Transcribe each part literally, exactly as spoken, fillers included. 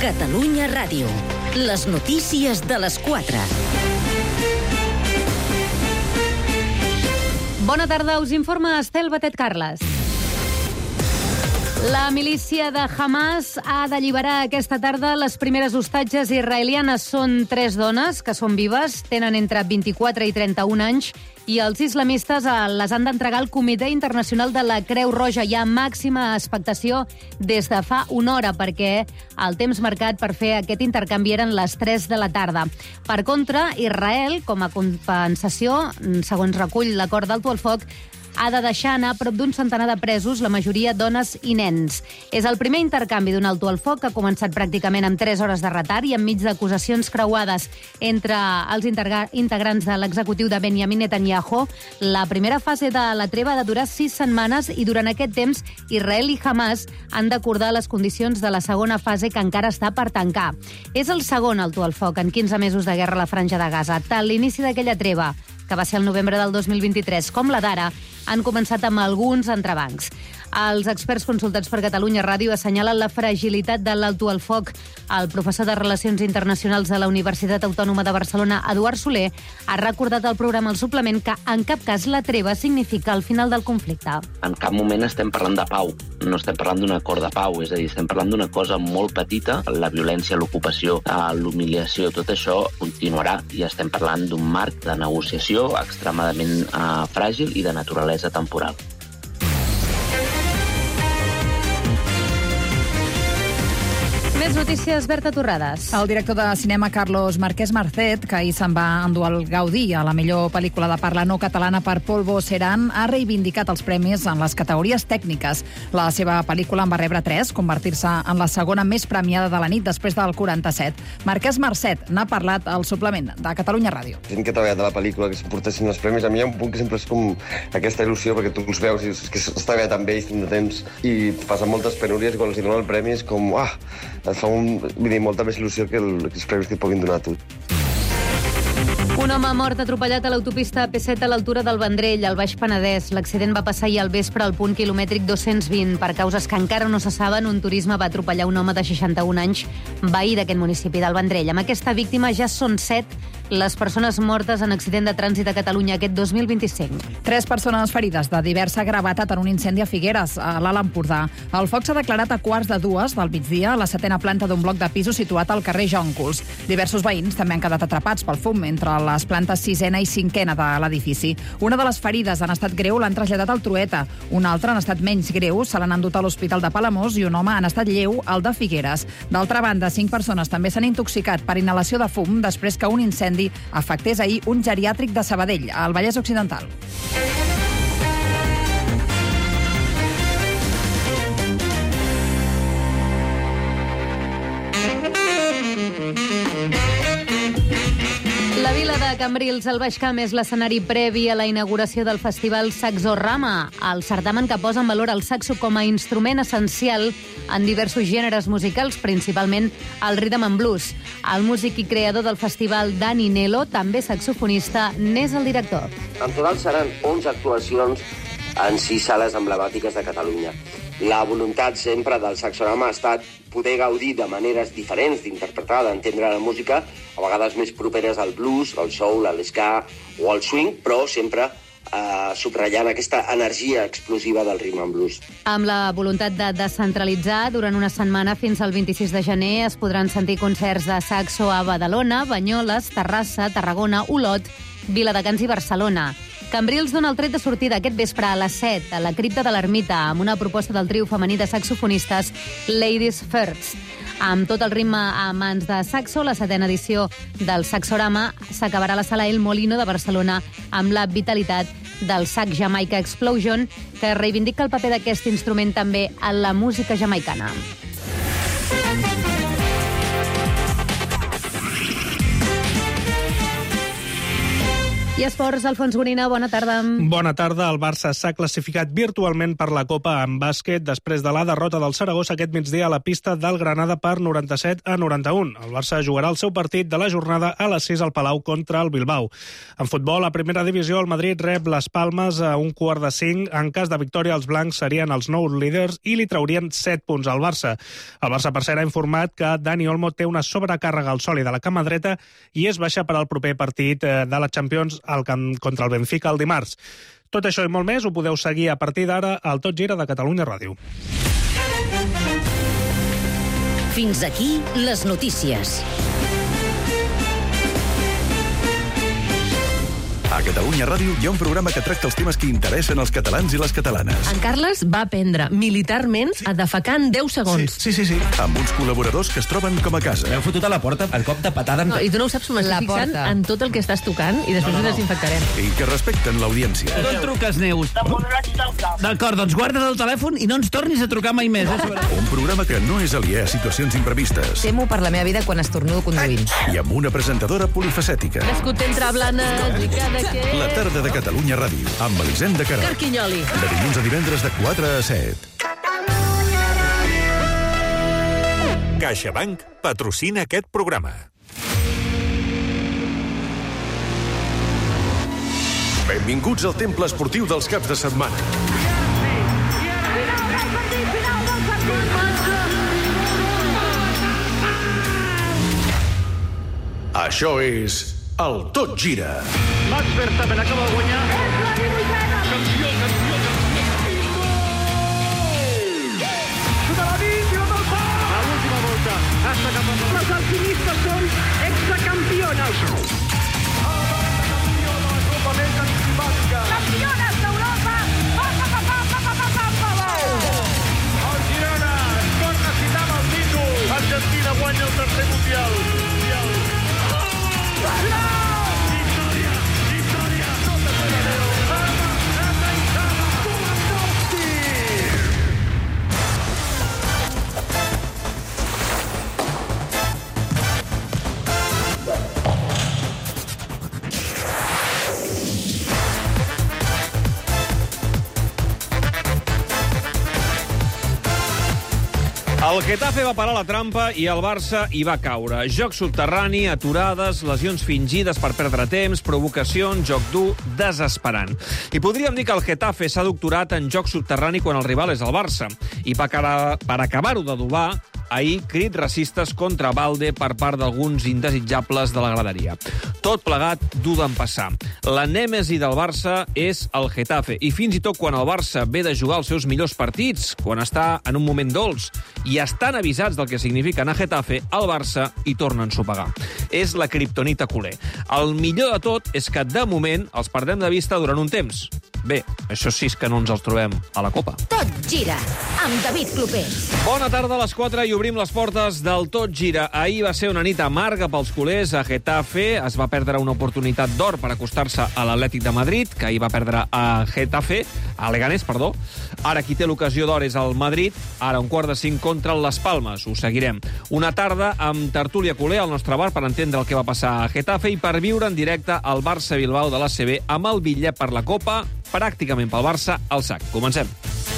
Catalunya Ràdio. Les notícies de les quatre. Bona tarda, us informa Estel Batet Carles. La milícia de Hamas ha d'alliberar aquesta tarda les primeres hostatges israelianes. Són tres dones que són vives, tenen entre vint-i-quatre i trenta-un anys, i els islamistes les han d'entregar al Comitè Internacional de la Creu Roja. Hi ha màxima expectació des de fa una hora, perquè el temps marcat per fer aquest intercanvi eren les tres de la tarda. Per contra, Israel, com a compensació, segons recull l'acord d'alto al foc, ha de deixar anar prop d'un centenar de presos, la majoria dones i nens. És el primer intercanvi d'un alto al foc que ha començat pràcticament amb tres hores de retard i enmig d'acusacions creuades entre els integrants de l'executiu de Benjamin Netanyahu. La primera fase de la treva ha de durar sis setmanes i durant aquest temps Israel i Hamas han d'acordar les condicions de la segona fase que encara està per tancar. És el segon alto al foc en quinze mesos de guerra a la Franja de Gaza. Tant l'inici d'aquella treva, que va ser el novembre del dos mil vint-i-tres, com la d'ara, han començat amb alguns entrebancs. Els experts consultats per Catalunya Ràdio assenyalen la fragilitat de l'alto al foc. El professor de Relacions Internacionals de la Universitat Autònoma de Barcelona, Eduard Soler, ha recordat al programa El Suplement que en cap cas la treva significa el final del conflicte. En cap moment estem parlant de pau, no estem parlant d'un acord de pau, és a dir, estem parlant d'una cosa molt petita, la violència, l'ocupació, l'humiliació, tot això continuarà i estem parlant d'un marc de negociació extremadament eh, fràgil i de naturalesa temporal. Més notícies, Berta Torrades. El director de cinema Carlos Marquès Marcet, que ahir se'n va endur el Gaudí a la millor pel·lícula de parla no catalana per Polvo Serán, ha reivindicat els premis en les categories tècniques. La seva pel·lícula en va rebre tres, convertir-se en la segona més premiada de la nit després del quaranta-set. Marquès Marcet n'ha parlat al suplement de Catalunya Ràdio. Gent que ha treballat a la pel·lícula, que s'emportessin els premis, a mi hi ha un punt que sempre és com aquesta il·lusió, perquè tu els veus i és que s'està treballat amb ells tant de temps i passen moltes penúries i quan els donen el premi és com, ah, et fa un, vull dir, molta més il·lusió que, el, que els premis que et puguin donar a tu. Un home mort atropellat a l'autopista A P set a l'altura del Vendrell, al Baix Penedès. L'accident va passar ahir al vespre al punt quilomètric dos-cents vint. Per causes que encara no se saben, un turisme va atropellar un home de seixanta-un anys, veí d'aquest municipi del Vendrell. Amb aquesta víctima ja són set les persones mortes en accident de trànsit a Catalunya aquest dos mil vint-i-cinc. Tres persones ferides de diversa gravetat en un incendi a Figueres, a l'Alt Empordà. El foc s'ha declarat a quarts de dues del migdia a la setena planta d'un bloc de pisos situat al carrer Jòncols. Diversos veïns també han quedat atrapats pel fum entre les plantes sisena i cinquena de l'edifici. Una de les ferides en estat greu l'han traslladat al Trueta. Una altra en estat menys greu se l'han endut a l'Hospital de Palamós i un home en estat lleu al de Figueres. D'altra banda, cinc persones també s'han intoxicat per inhalació de fum després que un incendi afectés ahir un geriàtric de Sabadell, al Vallès Occidental. La vila de Cambrils, al Baix Camp, és l'escenari previ a la inauguració del festival Saxorama, el certamen que posa en valor el saxo com a instrument essencial en diversos gèneres musicals, principalment el rhythm and blues. El músic i creador del festival, Dani Nelo, també saxofonista, n'és el director. En total seran onze actuacions en sis sales emblemàtiques de Catalunya. La voluntat sempre del Saxorama ha estat poder gaudir de maneres diferents d'interpretar, d'entendre la música, a vegades més properes al blues, al soul, a l'esca o al swing, però sempre eh, subratllant aquesta energia explosiva del rhythm and blues. Amb la voluntat de descentralitzar, durant una setmana fins al vint-i-sis de gener es podran sentir concerts de saxo a Badalona, Banyoles, Terrassa, Tarragona, Olot, Viladecans i Barcelona. Cambrils dona el tret de sortida aquest vespre a les set a la cripta de l'Ermita amb una proposta del trio femení de saxofonistes Ladies First. Amb tot el ritme a mans de saxo, la setena edició del Saxorama s'acabarà a la sala El Molino de Barcelona amb la vitalitat del sax Jamaica Explosion, que reivindica el paper d'aquest instrument també en la música jamaicana. I esports, Alfons Gorina, bona tarda. Bona tarda. El Barça s'ha classificat virtualment per la Copa en bàsquet després de la derrota del Saragossa aquest migdia a la pista del Granada per noranta-set a noranta-un. El Barça jugarà el seu partit de la jornada a les sis al Palau contra el Bilbao. En futbol, a primera divisió, el Madrid rep les Palmes a un quart de cinc. En cas de victòria, els blancs serien els nous líders i li traurien set punts al Barça. El Barça, per cert, ha informat que Dani Olmo té una sobrecàrrega al sòlid de la cama dreta i és baixa per al proper partit de la Champions al camp contra el Benfica el dimarts. Tot això i molt més ho podeu seguir a partir d'ara al Tot Gira de Catalunya Ràdio. Fins aquí les notícies. A Catalunya Ràdio hi ha un programa que tracta els temes que interessen als catalans i les catalanes. En Carles va aprendre militarment a defecar en deu segons. Sí, sí, sí, sí. Amb uns col·laboradors que es troben com a casa. M'heu fotut a la porta el cop de patada. No, I tu no ho saps, m'estic fixant en tot el que estàs tocant i després no, no, no. ho desinfectarem. I que respecten l'audiència. D'on truques, Neus? D'acord, doncs guarda't el telèfon i no ens tornis a trucar mai més. Eh? Un programa que no és aliè a situacions imprevistes. Temo per la meva vida quan estornudo conduint. I amb una presentadora polifacètica. Nascut entre blanes i cada que... La tarda de Catalunya Ràdio, amb Elisenda Queralt. Carquinyoli. De dilluns a divendres de quatre a set. CaixaBank patrocina aquest programa. Benvinguts al temple esportiu dels caps de setmana. Això és el Tot Gira. Max Verstappen acaba de guanyar. És la divuitena. Campió, campió, campió. Sota la vídeo del pal. A l'última volta. Hasta cap a... Les alpinistes són exacampiones. Campió de la Copa més antipàtica. Campiones d'Europa. Pa, pa, pa, pa, pa, pa, pa, pa, pa. El Girona es torna a citar amb el títol. Argentina guanya el tercer mundial. El Getafe va parar la trampa i el Barça hi va caure. Joc subterrani, aturades, lesions fingides per perdre temps, provocacions, joc dur, desesperant. I podríem dir que el Getafe s'ha doctorat en joc subterrani quan el rival és el Barça. I per, per acabar-ho d'adobar, ahir crits racistes contra Balde per part d'alguns indesitjables de la graderia. Tot plegat dur d'empassar. La nèmesi del Barça és el Getafe. I fins i tot quan el Barça ve de jugar els seus millors partits, quan està en un moment dolç, i estan avisats del que significa anar a Getafe, el Barça hi torna a ensopegar. És la kriptonita culer. El millor de tot és que, de moment, els perdem de vista durant un temps. Bé, això sí que no ens els trobem a la Copa. Tot gira, amb David Clopés. Bona tarda a les quatre i obrim les portes del Tot Gira. Ahir va ser una nit amarga pels culers a Getafe. Es va perdre una oportunitat d'or per acostar-se a l'Atlètic de Madrid, que ahir va perdre a Getafe, a Leganés, perdó. Ara qui té l'ocasió d'or és el Madrid, ara un quart de cinc contra les Palmes. Ho seguirem. Una tarda amb tertúlia culer al nostre bar per entendre el que va passar a Getafe i per viure en directe al Barça-Bilbao de l'A C B amb el bitllet per la Copa, pràcticament pel Barça, al sac. Comencem.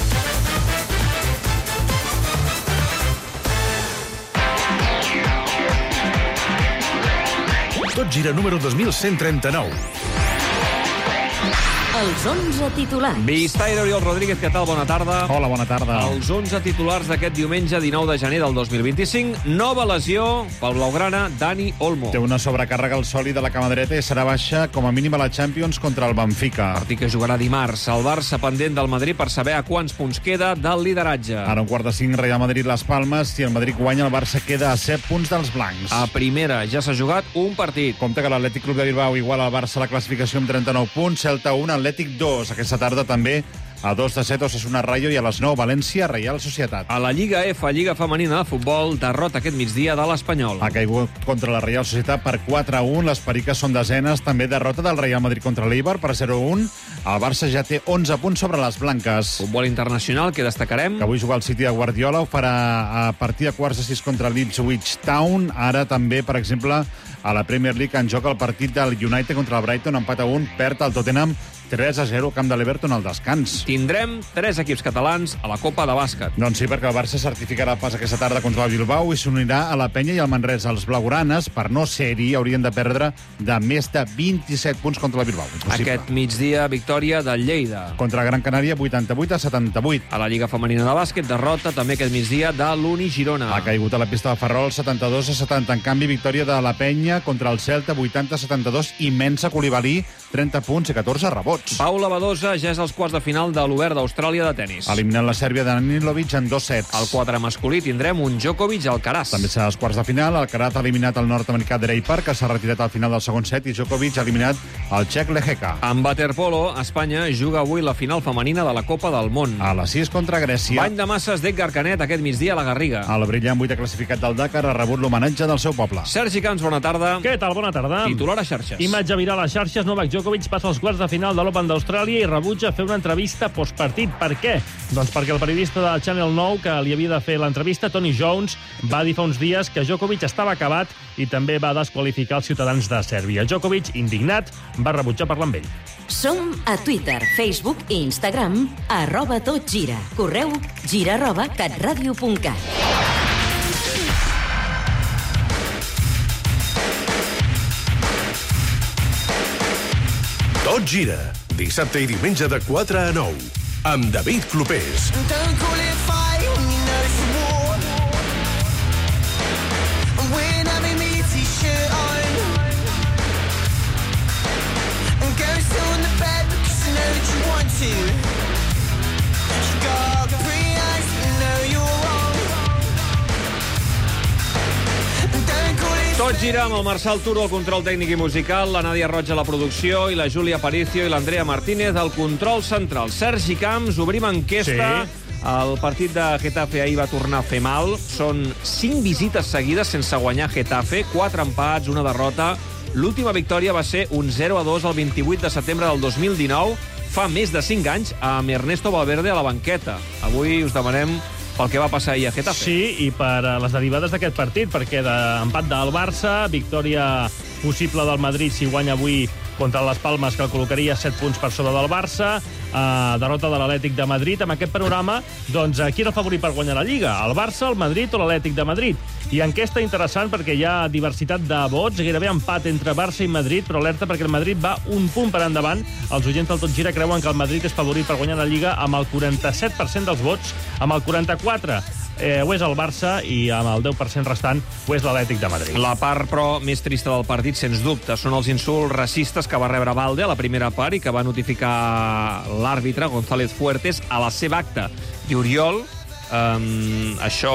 Tot Gira número dos mil cent trenta-nou. Els onze titulars. Vistaire, Oriol Rodríguez, què tal? Bona tarda. Hola, bona tarda. Els onze titulars d'aquest diumenge dinou de gener del dos mil vint-i-cinc. Nova lesió pel blaugrana Dani Olmo. Té una sobrecàrrega al sòlid de la cama dreta i serà baixa com a mínim a la Champions contra el Benfica. Partit que jugarà dimarts. El Barça pendent del Madrid per saber a quants punts queda del lideratge. Ara un quart de cinc, Real Madrid-Las Palmes. Si el Madrid guanya, el Barça queda a set punts dels blancs. A primera ja s'ha jugat un partit. Compte que l'Atlètic Club de Bilbao igual al Barça la classificació amb trenta-nou punts. Celta un, Atlètic dos. Aquesta tarda també A dos de set, Osasuna Rayo, i a les nou, València, Reial Societat. A la Lliga F, Lliga Femenina de Futbol, derrota aquest migdia de l'Espanyol. Ha caigut contra la Reial Societat per quatre a un. Les periques són desenes. També derrota del Real Madrid contra l'Eibar per zero a un. El Barça ja té onze punts sobre les blanques. Futbol internacional, que destacarem? Que avui juga el City de Guardiola. Ho farà a partir de quarts de sis contra l'Ipswich Town. Ara també, per exemple, a la Premier League en joc el partit del United contra el Brighton, empat a un, perd el Tottenham tres a zero, camp de l'Everton al descans. Tindrem tres equips catalans a la Copa de Bàsquet. Doncs sí, perquè el Barça certificarà el pas aquesta tarda contra el Bilbao i s'unirà a la Penya i al Manresa. Els blaugranes, per no ser-hi, haurien de perdre de més de vint-i-set punts contra el Bilbao. Impossible. Aquest migdia, victòria del Lleida. Contra Gran Canària, vuitanta-vuit a setanta-vuit. A la Lliga Femenina de Bàsquet, derrota també aquest migdia de l'Uni Girona. Ha caigut a la pista de Ferrol, setanta-dos a setanta. En canvi, victòria de la Penya contra el Celta, vuitanta a setanta-dos. Immensa Coulibaly, trenta punts i catorze rebots. Paula Badosa ja és als quarts de final de l'Obert d'Austràlia de tenis. Eliminant la Sèrbia de Danilovic en dos sets. Al quadre masculí tindrem un Djokovic-Alcaraz. També serà als quarts de final. Alcaraz ha eliminat el nord-americà Drey Park, que s'ha retirat al final del segon set, i Djokovic ha eliminat el txec Lehecka. En waterpolo, Espanya juga avui la final femenina de la Copa del Món. A les sis contra Grècia. Bany de masses d'Edgar Canet aquest migdia a la Garriga. El brillant vuitè classificat del Dakar ha rebut l'homenatge del seu poble. Sergi Camps, bona tarda. Què tal? Bona tarda. Titular a xarxes. Imatge viral a xarxes. Novak Djokovic passa als quarts de final de l'Open d'Austràlia i rebutja fer una entrevista postpartit. Per què? Doncs perquè el periodista de Channel nou que li havia de fer l'entrevista, Tony Jones, va dir fa uns dies que Djokovic estava acabat i també va desqualificar els ciutadans de Sèrbia. Djokovic, indignat, va rebutjar parlar amb ell. Som a Twitter, Facebook i Instagram, arroba tot gira. Correu gira arroba catradio punt cat. Tot gira, dissabte i diumenge de quatre a nou, amb David Clopés. Tot gira amb el Marçal Turo, el control tècnic i musical, la Nàdia Roig a la producció i la Júlia Aparicio i l'Andrea Martínez al control central. Sergi Camps, obrim enquesta. Sí. El partit de Getafe ahir va tornar a fer mal. Són cinc visites seguides sense guanyar Getafe, quatre empats, una derrota. L'última victòria va ser un zero a dos el vint-i-vuit de setembre del dos mil dinou, fa més de cinc anys, amb Ernesto Valverde a la banqueta. Avui us demanem pel que va passar ahir a Getafe. Sí, i per les derivades d'aquest partit, perquè d'empat del Barça, victòria possible del Madrid si guanya avui contra les Palmes, que el col·locaria set punts per sobre del Barça, eh, derrota de l'Atlètic de Madrid. Amb aquest panorama, doncs, qui era el favorit per guanyar la Lliga? El Barça, el Madrid o l'Atlètic de Madrid? I enquesta interessant perquè hi ha diversitat de vots, gairebé empat entre Barça i Madrid, però alerta perquè el Madrid va un punt per endavant. Els oients del Tot Gira creuen que el Madrid és favorit per guanyar la Lliga amb el quaranta-set per cent dels vots, amb el quaranta-quatre per cent Eh, ho és el Barça i amb el deu per cent restant ho és l'Atlètic de Madrid. La part, però, més trista del partit, sens dubte, són els insults racistes que va rebre Valde a la primera part i que va notificar l'àrbitre, González Fuertes, a la seva acta. I Oriol, um, això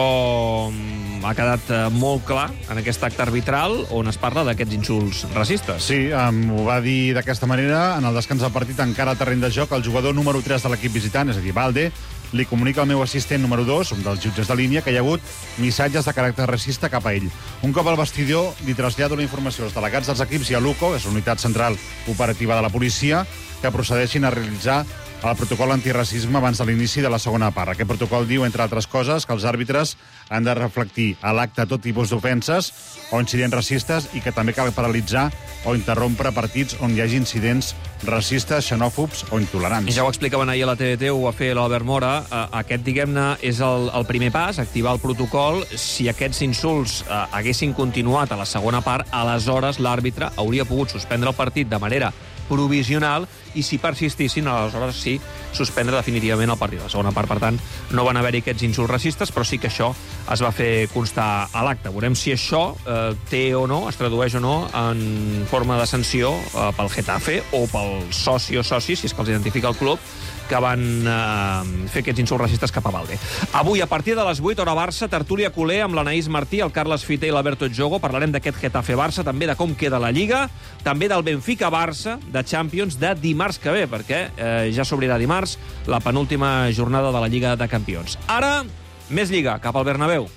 ha quedat molt clar en aquest acte arbitral on es parla d'aquests insults racistes. Sí, um, ho va dir d'aquesta manera. En el descans del partit, encara al terreny de joc, el jugador número tres de l'equip visitant, és a dir, Valde, li comunica al meu assistent número dos, un dels jutges de línia, que hi ha hagut missatges de caràcter racista cap a ell. Un cop al vestidor, li trasllado la informació als delegats dels equips i a l'U C O, és la unitat central operativa de la policia, que procedeixin a realitzar el protocol antiracisme abans de l'inici de la segona part. Aquest protocol diu, entre altres coses, que els àrbitres han de reflectir a l'acte tot tipus d'ofenses o incidents racistes i que també cal paralitzar o interrompre partits on hi hagi incidents racistes, xenòfobs o intolerants. Ja ho explicaven ahir a la T V T, ho va fer l'Albert Mora. Aquest, diguem-ne, és el, el primer pas, activar el protocol. Si aquests insults eh, haguessin continuat a la segona part, aleshores l'àrbitre hauria pogut suspendre el partit de manera provisional i si persistissin, aleshores sí, suspendre definitivament el partit. La segona part, per tant, no van haver-hi aquests insults racistes, però sí que això es va fer constar a l'acte. Veurem si això eh, té o no, es tradueix o no en forma de sanció eh, pel Getafe o pel soci o soci, si és que els identifica el club, que van eh, fer aquests insults racistes cap a Valde. Avui, a partir de les vuit, hora Barça, tertúlia culer amb l'Anaïs Martí, el Carles Fiter i l'Alberto Jogo. Parlarem d'aquest Getafe-Barça, també de com queda la Lliga, també del Benfica-Barça, de Champions, de dimarts que ve, perquè eh, ja s'obrirà dimarts la penúltima jornada de la Lliga de Campions. Ara, més Lliga, cap al Bernabéu.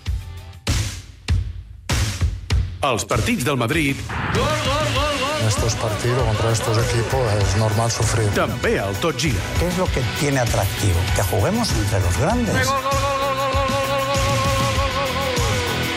Els partits del Madrid... Gol, gol, gol, gol! En estos partidos contra estos equipos es normal sufrir. També al Tot Gira. ¿Qué es lo que tiene atractivo? Que juguemos entre los grandes. Gol, gol, gol, gol, gol, gol, gol, gol, gol, gol, gol, gol, gol.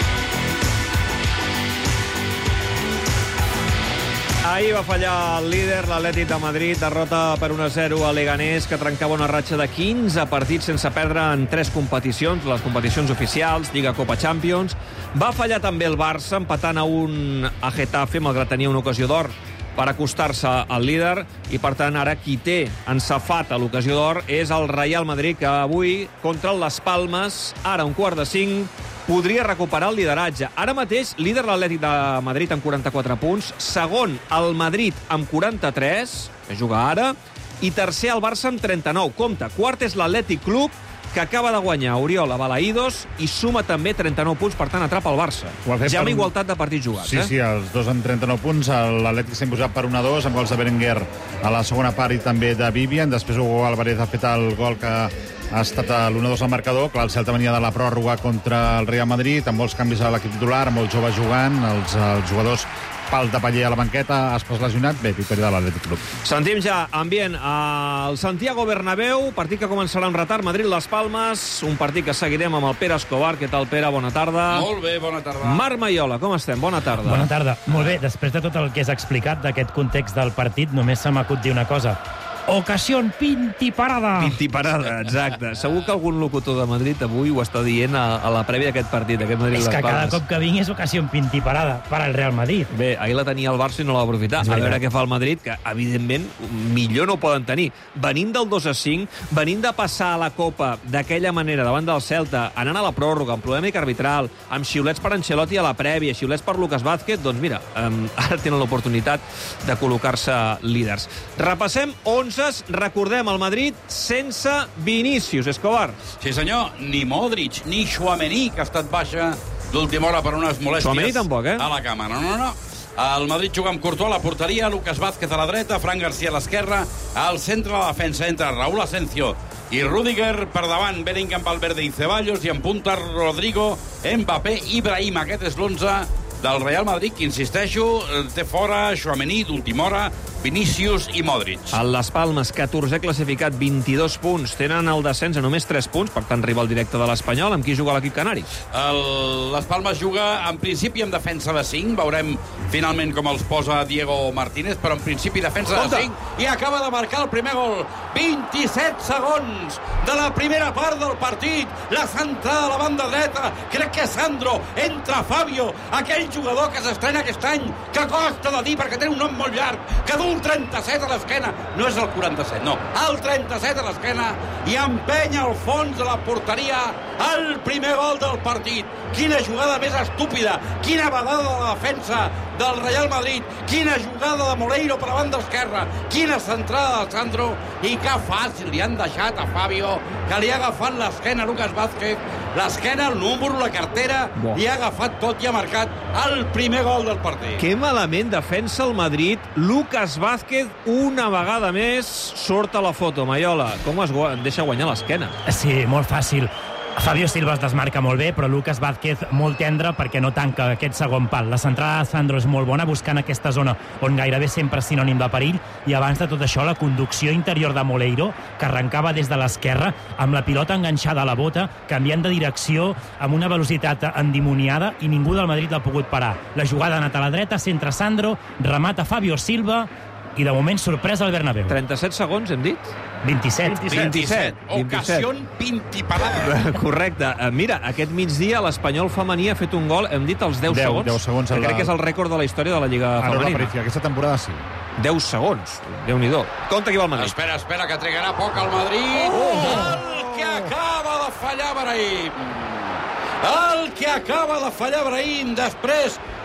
Ahir va fallar el líder, l'Atlètic de Madrid, derrota per un a zero a Leganés, que trencava una ratxa de quinze partits sense perdre en tres competicions, les competicions oficials, Lliga, Copa, Champions. Va fallar també el Barça, empatant a un a Getafe, malgrat tenia una ocasió d'or per acostar-se al líder, i per tant ara qui té ensafat a l'ocasió d'or és el Real Madrid, que avui contra el Las Palmes, ara un quart de cinc, podria recuperar el lideratge. Ara mateix, líder l'Atlètic de Madrid amb quaranta-quatre punts, segon el Madrid amb quaranta-tres, que juga ara, i tercer el Barça amb trenta-nou. Compte, quart és l'Atlètic Club, que acaba de guanyar Oriol a Balaïdos i suma també trenta-nou punts, per tant atrapa el Barça. Ja amb igualtat de partits jugats. Sí, eh? sí, els dos amb trenta-nou punts. L'Atlètic s'ha imposat per un a dos, amb gols de Berenguer a la segona part i també de Vivian. Després Hugo Álvarez ha fet el gol que ha estat l'u a dos al marcador. Clar, el Celta venia de la pròrroga contra el Real Madrid, amb molts canvis a l'equip titular, amb molts joves jugant, els, els jugadors Pal de Paller a la banqueta, Aspas lesionat, bé, victòria de l'Atlètic Club. Sentim ja ambient al Santiago Bernabéu, partit que començarà amb retard, Madrid-Las Palmes, un partit que seguirem amb el Pere Escobar. Què tal, Pere? Bona tarda. Molt bé, bona tarda. Marc Maiola, com estem? Bona tarda. Bona tarda. Molt bé, després de tot el que has explicat d'aquest context del partit, només se m'acut dir una cosa. Ocasión pintiparada. Pintiparada, exacte. Segur que algun locutor de Madrid avui ho està dient a, a la prèvia d'aquest partit, aquest Madrid-Las Palmes. És que Palmes. cada cop que vinc és ocasión pintiparada per al Real Madrid. Bé, ahir la tenia el Barça i no la va aprofitar. A veure què fa el Madrid, que evidentment millor no ho poden tenir. Venint del dos a cinc, venint de passar a la Copa d'aquella manera davant del Celta, anant a la pròrroga, amb polèmica arbitral, amb xiulets per Ancelotti a la prèvia, xiulets per Lucas Vázquez, doncs mira, um, ara tenen l'oportunitat de col·locar-se líders. Repassem onzes, recordem el Madrid sense Vinícius. Escobar. Sí, senyor, ni Modric, ni Tchouaméni, que ha estat baixa d'última hora per unes molèsties. Tchouaméni tampoc, eh? A la cama, no, no, no. El Madrid juga amb Courtois a la porteria, Lucas Vázquez a la dreta, Fran García a l'esquerra, al centre de la defensa entra Raúl Asensio i Rüdiger, per davant Bellingham, Valverde i Ceballos, i en punta Rodrigo, Mbappé i Brahim. Aquest és l'onze del Real Madrid, que, insisteixo, té fora Tchouaméni d'última hora, Vinícius i Modric. El Las Palmes, catorzè classificat, vint-i-dos punts. Tenen el descens a només tres punts, per tant, rival directe de l'Espanyol. Amb qui juga l'equip canari? El Las Palmes juga, en principi, amb defensa de cinc. Veurem finalment com els posa Diego Martínez, però en principi defensa de cinc. I acaba de marcar el primer gol. vint-i-set segons de la primera part del partit. La centrada a la banda dreta. Crec que Sandro. Entra Fabio, aquell jugador que s'estrena aquest any, que costa de dir perquè té un nom molt llarg, que du el trenta-set a l'esquena. No és el quaranta-set, no. El trenta-set a l'esquena i empenya al fons de la porteria el primer gol del partit. Quina jugada més estúpida. Quina badada de la defensa del Real Madrid. Quina jugada de Moleiro per la banda esquerra. Quina centrada de Sandro. I que fàcil li han deixat a Fabio, que li ha agafat l'esquena a Lucas Vázquez. L'esquena, el número, la cartera, Bo. li ha agafat tot i ha marcat el primer gol del partit. Que malament defensa el Madrid. Lucas Vázquez, una vegada més, surt a la foto. Maiola, com es deixa guanyar l'esquena? Sí, molt fàcil. Fabio Silva es desmarca molt bé, però Lucas Vázquez molt tendre perquè no tanca aquest segon pal. La centrada de Sandro és molt bona, buscant aquesta zona on gairebé sempre és sinònim de perill, i abans de tot això la conducció interior de Moleiro, que arrencava des de l'esquerra, amb la pilota enganxada a la bota, canviant de direcció amb una velocitat endimoniada, i ningú del Madrid l'ha pogut parar. La jugada ha anat a la dreta, centra Sandro, remata Fabio Silva, i de moment sorpresa al Bernabéu. trenta-set segons, hem dit? vint-i-set. vint-i-set. Ocasió pintiparada. Correcte. Mira, aquest migdia l'Espanyol femení ha fet un gol, hem dit els deu segons. deu segons. Que crec que és el rècord de la història de la Lliga ah, femenina. No, aquesta temporada sí. deu segons. Déu-n'hi-do. Compte qui va el Madrid. Espera, espera, que trigarà poc al Madrid. Oh! El que acaba de fallar Brahim. El que acaba de fallar Brahim després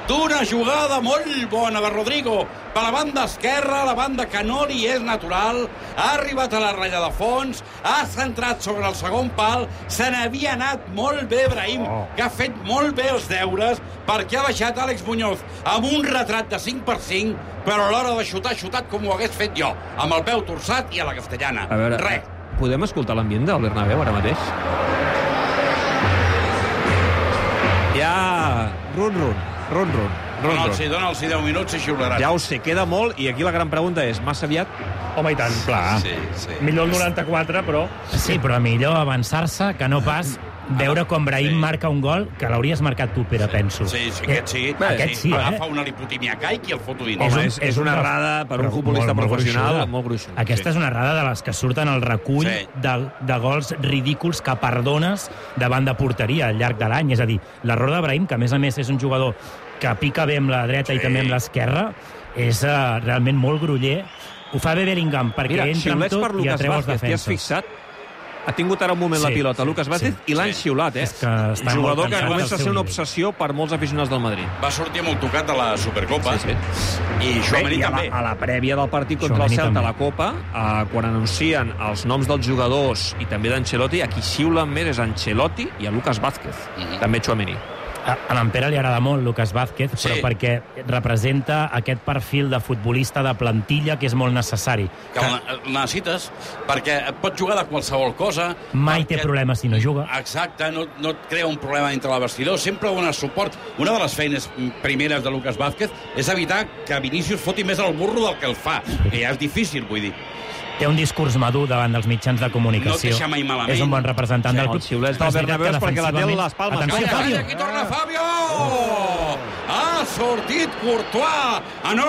d'una jugada molt bona de Rodrigo per la banda esquerra, la banda que no li és natural, ha arribat a la ratlla de fons, ha centrat sobre el segon pal, se n'havia anat molt bé Brahim, que ha fet molt bé els deures, perquè ha baixat Àlex Muñoz amb un retrat de cinc per cinc, però a l'hora de xutar, ha xutat com ho hagués fet jo, amb el peu torçat i a la castellana. A veure, res. Podem escoltar l'ambient del Bernabéu ara mateix? Hi ha run, run, run, run. Dona'ls Dona'ls deu minuts i xiularàs. Ja ho sé, queda molt, i aquí la gran pregunta és, massa aviat? Home, i tant. Clar. Sí, sí. Millor el noranta-quatre, però... Sí, però millor avançar-se que no pas veure com Brahim sí. marca un gol que l'hauries marcat tu, Pere, sí. penso. Sí, sí, aquest sí. Bé, aquest sí, eh? Agafa una lipotímia caic i el foto dins. Home, és, és una errada per un futbolista molt, molt professional gruixuda. molt gruixuda. Aquesta sí. és una errada de les que surten al recull Sí. de, de gols ridículs que perdones davant de porteria al llarg de l'any. És a dir, l'error de Brahim, que a més a més és un jugador que pica bé amb la dreta sí. i també amb l'esquerra, és uh, realment molt groller. Ho fa bé Bellingham, perquè Mira, entra amb tot i atreu els defenses. T'hi has fixat? Ha tingut ara un moment Sí, la pilota, sí, Lucas Vázquez, sí. i l'han Sí. xiulat, eh? És que està un jugador molt que cansat comença del a ser seu una nivell. obsessió per molts aficionats del Madrid. Va sortir molt tocat de la Supercopa. Sí, sí. I Tchouaméni I a la, també. a la prèvia del partit contra el Tchouaméni Celta a també. la Copa, eh, quan anuncien els noms dels jugadors i també d'Ancelotti, a qui xiulen més és Ancelotti i a Lucas Vázquez, Mhm. també Tchouaméni. A a l'en Pere li agrada molt Lucas Vázquez, Sí. però perquè representa aquest perfil de futbolista de plantilla que és molt necessari. Que el, el necessites, perquè et pot jugar de qualsevol cosa. Mai perquè... té problemes si no juga. Exacte, no, no et crea un problema dintre el vestidor, sempre dona suport. Una de les feines primeres de Lucas Vázquez és evitar que Vinícius foti més el burro del que el fa, que ja és difícil, vull dir. Té un discurs madur davant dels mitjans de comunicació. No et deixa mai malament. És un bon representant Sí, del els club. xiulets Però del és veritat Bernabéu és que perquè la té a les defensivament- palmes. Atenció, Calla, Fabio. calla, aquí torna Fabio! Ha sortit Courtois,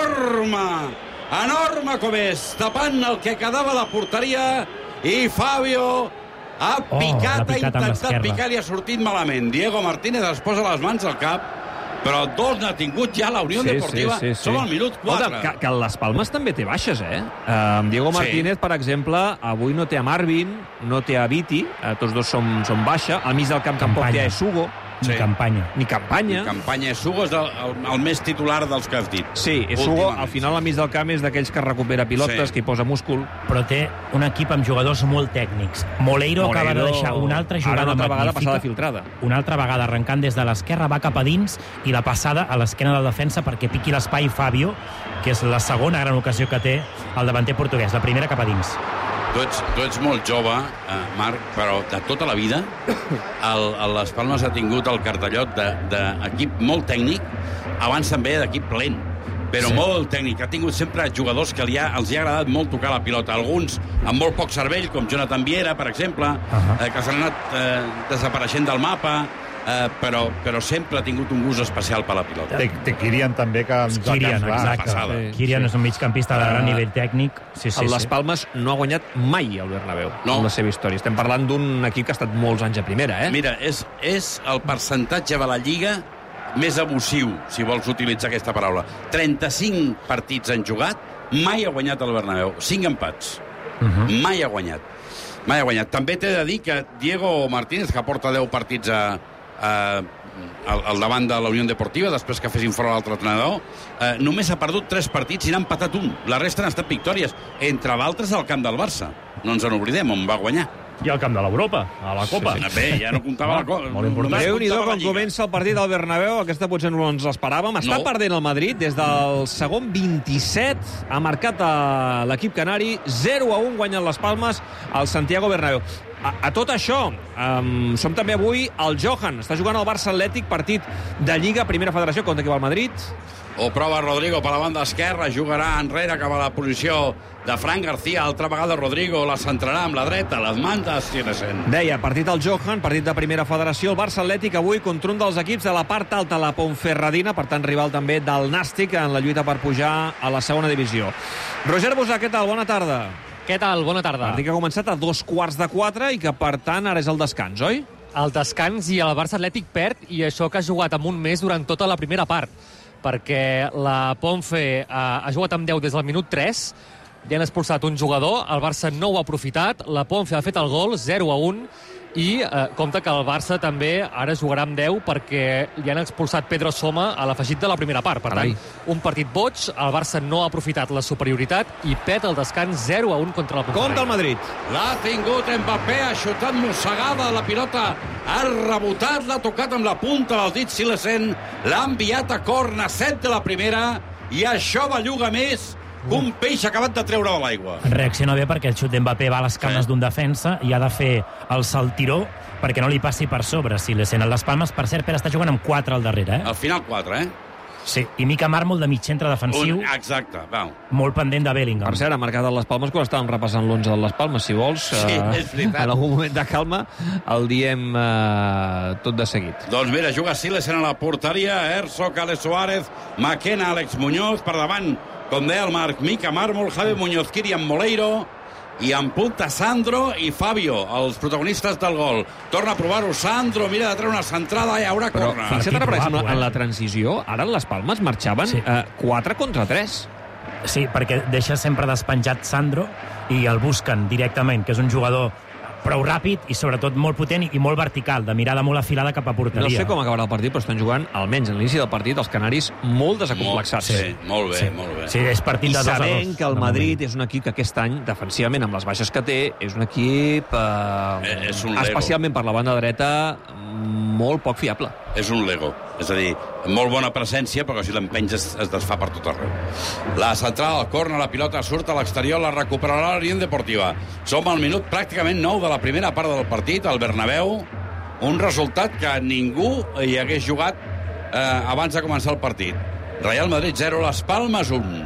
enorme, enorme com és, tapant el que quedava a la porteria, i Fabio ha Oh, picat, l'ha ha picat amb intentat l'esquerra. picar i ha sortit malament. Diego Martínez es posa les mans al cap, però dos n'ha tingut ja la Unió Deportiva. Som al minut quatre. Escolta, que, que les Palmes també té baixes, eh? Uh, Diego Martínez, sí. per exemple, avui no té a Marvin, no té a Viti, uh, tots dos són, són baixa. Al mig del camp tampoc Campanya. té a Esugo. Ni campanya. Ni campanya. I campanya Esugo és el, el, el més titular dels que has dit. Sí, Esugo, Últimament. al final, al mig del camp, és d'aquells que recupera pilotes, Sí. que hi posa múscul. Però té un equip amb jugadors molt tècnics. Moleiro, acaba de deixar una altra jugada Ara una altra vegada magnífica. passada filtrada. Una altra vegada arrencant des de l'esquerra, va cap a dins i la passada a l'esquena del defensa perquè piqui l'espai Fabio, que és la segona gran ocasió que té el davanter portuguès. La primera cap a dins. Tu ets, tu ets molt jove, eh, Marc, però de tota la vida el, el Les Palmes ha tingut el cartellot d'equip de, molt tècnic, abans també d'equip lent, però Sí. sí. molt tècnic. Ha tingut sempre jugadors que li ha, els hi ha agradat molt tocar la pilota. Alguns amb molt poc cervell, com Jonathan Viera, per exemple, uh -huh. eh, que s'han anat eh, desapareixent del mapa, eh, però, però sempre ha tingut un gust especial per la pilota. Té, té Kirian també, que ens Kirian, exacte. passada. Sí, Kirian és un migcampista de gran Uh, nivell tècnic. Sí, sí, el Les sí. Palmes no ha guanyat mai al Bernabéu No. en la seva història. Estem parlant d'un equip que ha estat molts anys a primera, eh? Mira, és, és el percentatge de la Lliga més abusiu, si vols utilitzar aquesta paraula. trenta-cinc partits han jugat, mai ha guanyat el Bernabéu. cinc empats. Uh -huh. Mai ha guanyat. Mai ha guanyat. També t'he de dir que Diego Martínez, que porta deu partits a, a, al, al davant de la Unió Deportiva, després que fessin fora l'altre entrenador, eh, només ha perdut tres partits i n'ha empatat un. La resta han estat victòries, entre d'altres al camp del Barça. No ens en oblidem, on va guanyar. I al camp de l'Europa, a la Copa. Sí, sí. Bé, ja no comptava la Copa. Molt important. Déu-n'hi-do com comença el partit del Bernabéu. Aquesta potser no ens l'esperàvem. Està No. perdent el Madrid des del segon vint-i-set. Ha marcat a l'equip canari. zero a un guanyant les Palmes al Santiago Bernabéu. A, a tot això, um, som també avui al Johan. Està jugant el Barça Atlètic, partit de Lliga, Primera Federació, contra qui va el Madrid. Ho prova Rodrigo per la banda esquerra, jugarà enrere cap a la posició de Fran García. Altra vegada Rodrigo la centrarà amb la dreta, les mantes Tiresen. Deia, partit al Johan, partit de Primera Federació. El Barça Atlètic avui contra un dels equips de la part alta, la Ponferradina, per tant rival també del Nàstic en la lluita per pujar a la segona divisió. Roger Busà, què tal? Bona tarda. Què tal? Bona tarda. Partit que ha començat a dos quarts de quatre i que, per tant, ara és el descans, oi? El descans i el Barça Atlètic perd, i això que ha jugat amb un mes durant tota la primera part, perquè la Ponfe eh, ha jugat amb deu des del minut tres, li han expulsat un jugador, el Barça no ho ha aprofitat, la Ponfe ha fet el gol, zero a un, i eh, compte que el Barça també ara jugarà amb deu perquè li han expulsat Pedro Soma a l'afegit de la primera part. Per tant, un partit boig, el Barça no ha aprofitat la superioritat i pet el descans zero a un contra el Monterrey. Compte el Madrid. L'ha tingut Mbappé, ha xutat mossegada, la pilota ha rebotat, l'ha tocat amb la punta del dit Silesen, l'ha enviat a corna, set de la primera, i això belluga més que un peix acabat de treure de l'aigua. Reacciona bé perquè el xut d'Mbappé va a les cames sí. d'un defensa i ha de fer el saltiró perquè no li passi per sobre si li sent les palmes. Per cert, Pere està jugant amb quatre al darrere, eh? Al final quatre, eh? Sí, i Mica Mármol de mig centre defensiu. Un, exacte, vau. Molt pendent de Bellingham. Per cert, ha marcat les Palmes quan estàvem repassant l'onze de les Palmes, si vols. Sí, uh, és veritat. En algun moment de calma el diem uh, tot de seguit. Doncs mira, juga Silesen a la porteria, Herzog, Alex Suárez, Maquena, Àlex Muñoz, per davant, com deia el Marc, Mica Mármol, Javi Muñoz, Kylian Moleiro, i en punta Sandro i Fabio, els protagonistes del gol. Torna a provar-ho Sandro, mira de treure una centrada i hi haurà Però corna. fixa't ara, per exemple, en la transició, ara les Palmes marxaven sí. eh, quatre contra tres. Sí, perquè deixa sempre despenjat Sandro i el busquen directament, que és un jugador prou ràpid i sobretot molt potent i molt vertical, de mirada molt afilada cap a porteria. No sé com acabarà el partit, però estan jugant, almenys a l'inici del partit, els canaris molt desacomplexats. Sí, molt bé, sí. molt bé. Sí, és partit de dos a dos. I sabent que el Madrid és un equip que aquest any, defensivament, amb les baixes que té, és un equip, eh, és un especialment per la banda dreta, molt poc fiable. És un Lego. És a dir, molt bona presència, però si l'empeny es, es desfà per tot arreu. La central, el corna, la pilota surt a l'exterior, la recuperarà la Unión Deportiva. Som al minut pràcticament nou de la primera part del partit, al Bernabéu. Un resultat que ningú hi hagués jugat eh, abans de començar el partit. Real Madrid zero, Las Palmes un.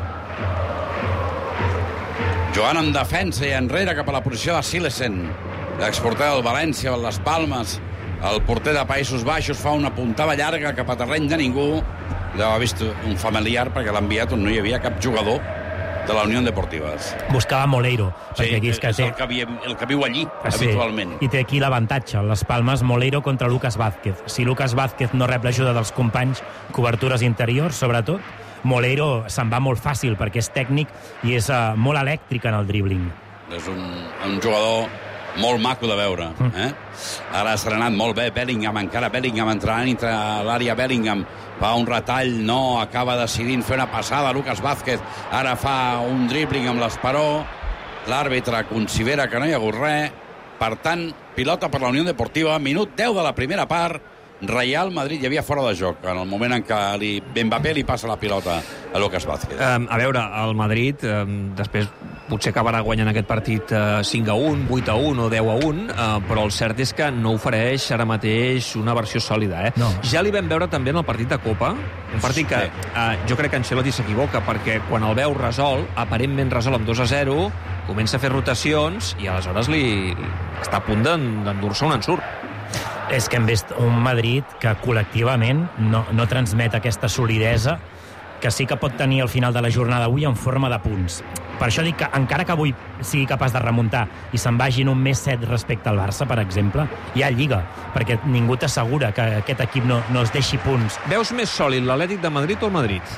Jugant en defensa i enrere cap a la posició de Silesen. L'exporter del València, les Palmes. El porter de Països Baixos fa una puntada llarga cap a terreny de ningú. Deu haver vist un familiar perquè l'ha enviat on no hi havia cap jugador de la Unió Deportiva. Buscava Moleiro. Sí, aquí és, que és té... el, que vi, el que viu allí, ah, sí. habitualment. I té aquí l'avantatge, les Palmes, Moleiro contra Lucas Vázquez. Si Lucas Vázquez no rep l'ajuda dels companys, cobertures interiors, sobretot, Moleiro se'n va molt fàcil perquè és tècnic i és uh, molt elèctric en el dribbling. És un, un jugador molt maco de veure. Eh? Ara s'ha anat molt bé Bellingham, encara Bellingham entrant entre l'àrea Bellingham. Fa un retall, no, acaba decidint fer una passada. Lucas Vázquez ara fa un dribbling amb l'Esperó. L'àrbitre considera que no hi ha hagut res. Per tant, pilota per la Unió Deportiva. Minut deu de la primera part. Real Madrid hi havia fora de joc en el moment en què li, Mbappé li passa la pilota a Lucas Vázquez. Um, a veure, el Madrid um, després potser acabarà guanyant aquest partit uh, cinc a un, vuit a un o deu a un, uh, però el cert és que no ofereix ara mateix una versió sòlida. Eh? No. Ja li vam veure també en el partit de Copa, un partit que uh, jo crec que Ancelotti s'equivoca perquè quan el veu resol, aparentment resol amb dos a zero, comença a fer rotacions i aleshores li està a punt d'endur-se un ensurt. És que hem vist un Madrid que col·lectivament no, no transmet aquesta solidesa que sí que pot tenir al final de la jornada avui en forma de punts. Per això dic que encara que avui sigui capaç de remuntar i se'n vagin un més set respecte al Barça, per exemple, hi ha Lliga, perquè ningú t'assegura que aquest equip no, no es deixi punts. Veus més sòlid l'Atlètic de Madrid o el Madrid?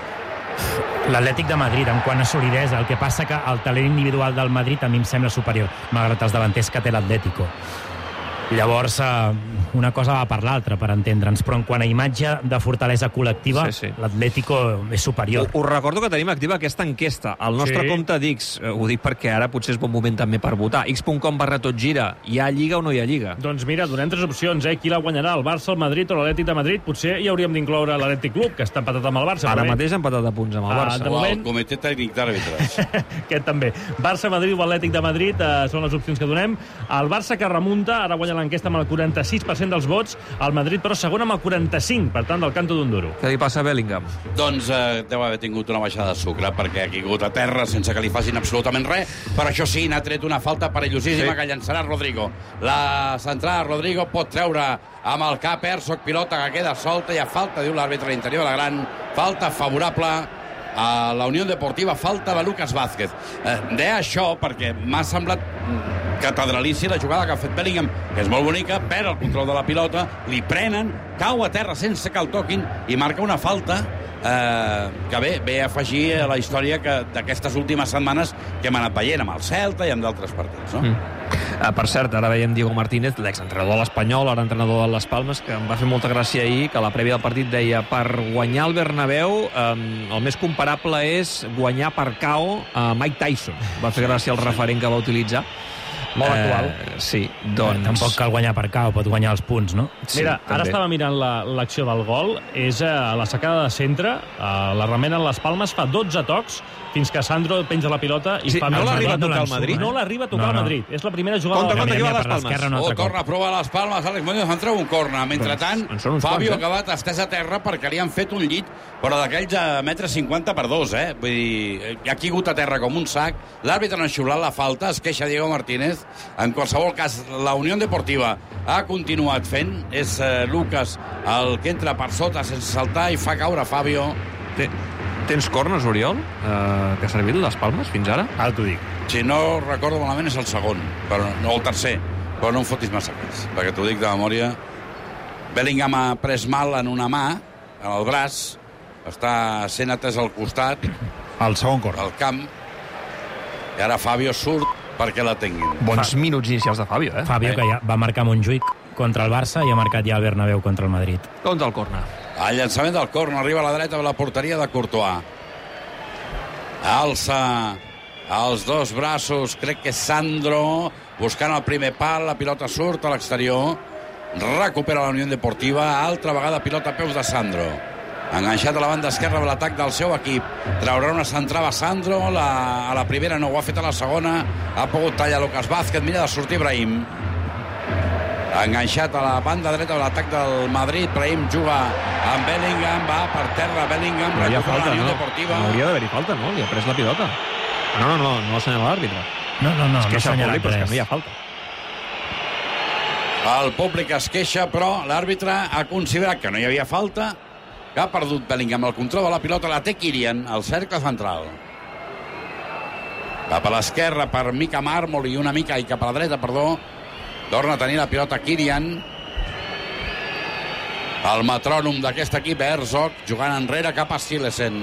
L'Atlètic de Madrid, en quant a solidesa. El que passa que el talent individual del Madrid a mi em sembla superior, malgrat els davanters que té l'Atlético. Llavors, una cosa va per l'altra, per entendre'ns, però en quant a imatge de fortalesa col·lectiva, sí, sí. l'Atlético és superior. Us recordo que tenim activa aquesta enquesta al nostre sí. compte d'X. Ho dic perquè ara potser és bon moment també per votar. x punt com barra tot gira. Hi ha Lliga o no hi ha Lliga? Doncs mira, donem tres opcions, eh? Qui la guanyarà, el Barça, el Madrid o l'Atlètic de Madrid? Potser hi hauríem d'incloure l'Atlètic Club, que està empatat amb el Barça. Ara mateix ha empatat de punts amb el Barça. Ah, o moment... el comitè tècnic d'àrbitres. Aquest també. Barça, Madrid o Atlètic de Madrid eh, són les opcions que donem. El Barça que remunta, ara guanya l'enquesta amb el quaranta-sis per cent dels vots, el Madrid però segon amb el quaranta-cinc, per tant del canto d'un duro. Què li passa a Bellingham? Doncs eh, deu haver tingut una baixada de sucre perquè ha caigut a terra sense que li facin absolutament res, però això sí, n'ha tret una falta perillosíssima sí. que llançarà Rodrigo. La centrada Rodrigo pot treure amb el cap Herzog, pilota que queda solta, hi ha falta, diu l'àrbitre a l'interior de la gran, falta favorable a la Unió Deportiva, falta de Lucas Vázquez. Eh, deia això perquè m'ha semblat catedralici la jugada que ha fet Bellingham, que és molt bonica, perd el control de la pilota, li prenen, cau a terra sense que el toquin i marca una falta eh, que bé, ve a afegir a la història que d'aquestes últimes setmanes que hem anat veient amb el Celta i amb d'altres partits, no? Mm. Uh, per cert, ara veiem Diego Martínez, l'exentrenador de l'Espanyol, ara entrenador de les Palmes, que em va fer molta gràcia ahir, que a la prèvia del partit deia per guanyar el Bernabéu um, el més comparable és guanyar per K O a Mike Tyson. Va fer gràcia el referent que va utilitzar. Molt actual. Eh, sí, doncs... Eh, tampoc cal guanyar per K O, pot guanyar els punts, no? Sí, mira, també. Ara estava mirant l'acció la, del gol, és a la sacada de centre, a la remena en les Palmes, fa dotze tocs, fins que Sandro penja la pilota i sí, fa... No l'arriba a tocar al Madrid. No l'arriba a tocar no, al no. Madrid. És la primera jugada... Compte, compte, que va a les Palmes. Oh, torna a provar les Palmes, Àlex Muñoz en treu un corna. Mentrestant, Fabio quants, eh? ha acabat estès a terra perquè li han fet un llit, però d'aquells a metre cinquanta per dos, eh? Vull dir, ha caigut a terra com un sac. L'àrbitre no ha xiulat la falta, es queixa Diego Martínez. En qualsevol cas, la Unió Deportiva ha continuat fent. És eh, Lucas el que entra per sota sense saltar i fa caure Fabio. Té. Tens cornes, Oriol, eh, que ha servit les Palmes fins ara? Ara t'ho dic. Si no recordo malament és el segon, però, no el tercer, però no em fotis massa cas, perquè t'ho dic de memòria. Bellingham ha pres mal en una mà, en el braç, està sent atès al costat. El segon corn. Al camp. I ara Fabio surt perquè la tinguin. Bons Fa... minuts inicials de Fabio, eh? Fabio, eh. que ja va marcar Montjuïc contra el Barça i ha marcat ja el Bernabéu contra el Madrid. Compte el corna. El llançament del corn arriba a la dreta de la porteria de Courtois. Alça els dos braços, crec que és Sandro, buscant el primer pal, la pilota surt a l'exterior, recupera la Unió Deportiva, altra vegada pilota a peus de Sandro. Enganxat a la banda esquerra de l'atac del seu equip. Traurà una centrava Sandro, la, a la primera no ho ha fet a la segona, ha pogut tallar Lucas Vázquez, mira de sortir Brahim. Enganxat a la banda dreta de l'atac del Madrid. Brahim juga amb Bellingham, va per terra Bellingham, no hi ha recupera falta, la Unió no? Deportiva. No hauria d'haver-hi falta, no? Li ha pres la pilota. No, no, no, no assenyala l'àrbitre. No, no, no, es queixa no el públic, però és que no hi ha falta. El públic es queixa, però l'àrbitre ha considerat que no hi havia falta, que ha perdut Bellingham el control de la pilota, la té Kylian, al cercle central. Cap a l'esquerra per Mika Marmol i una mica, i cap a la dreta, perdó. Torna a tenir la pilota Kylian. El metrònom d'aquest equip, Herzog, jugant enrere cap a Silesen.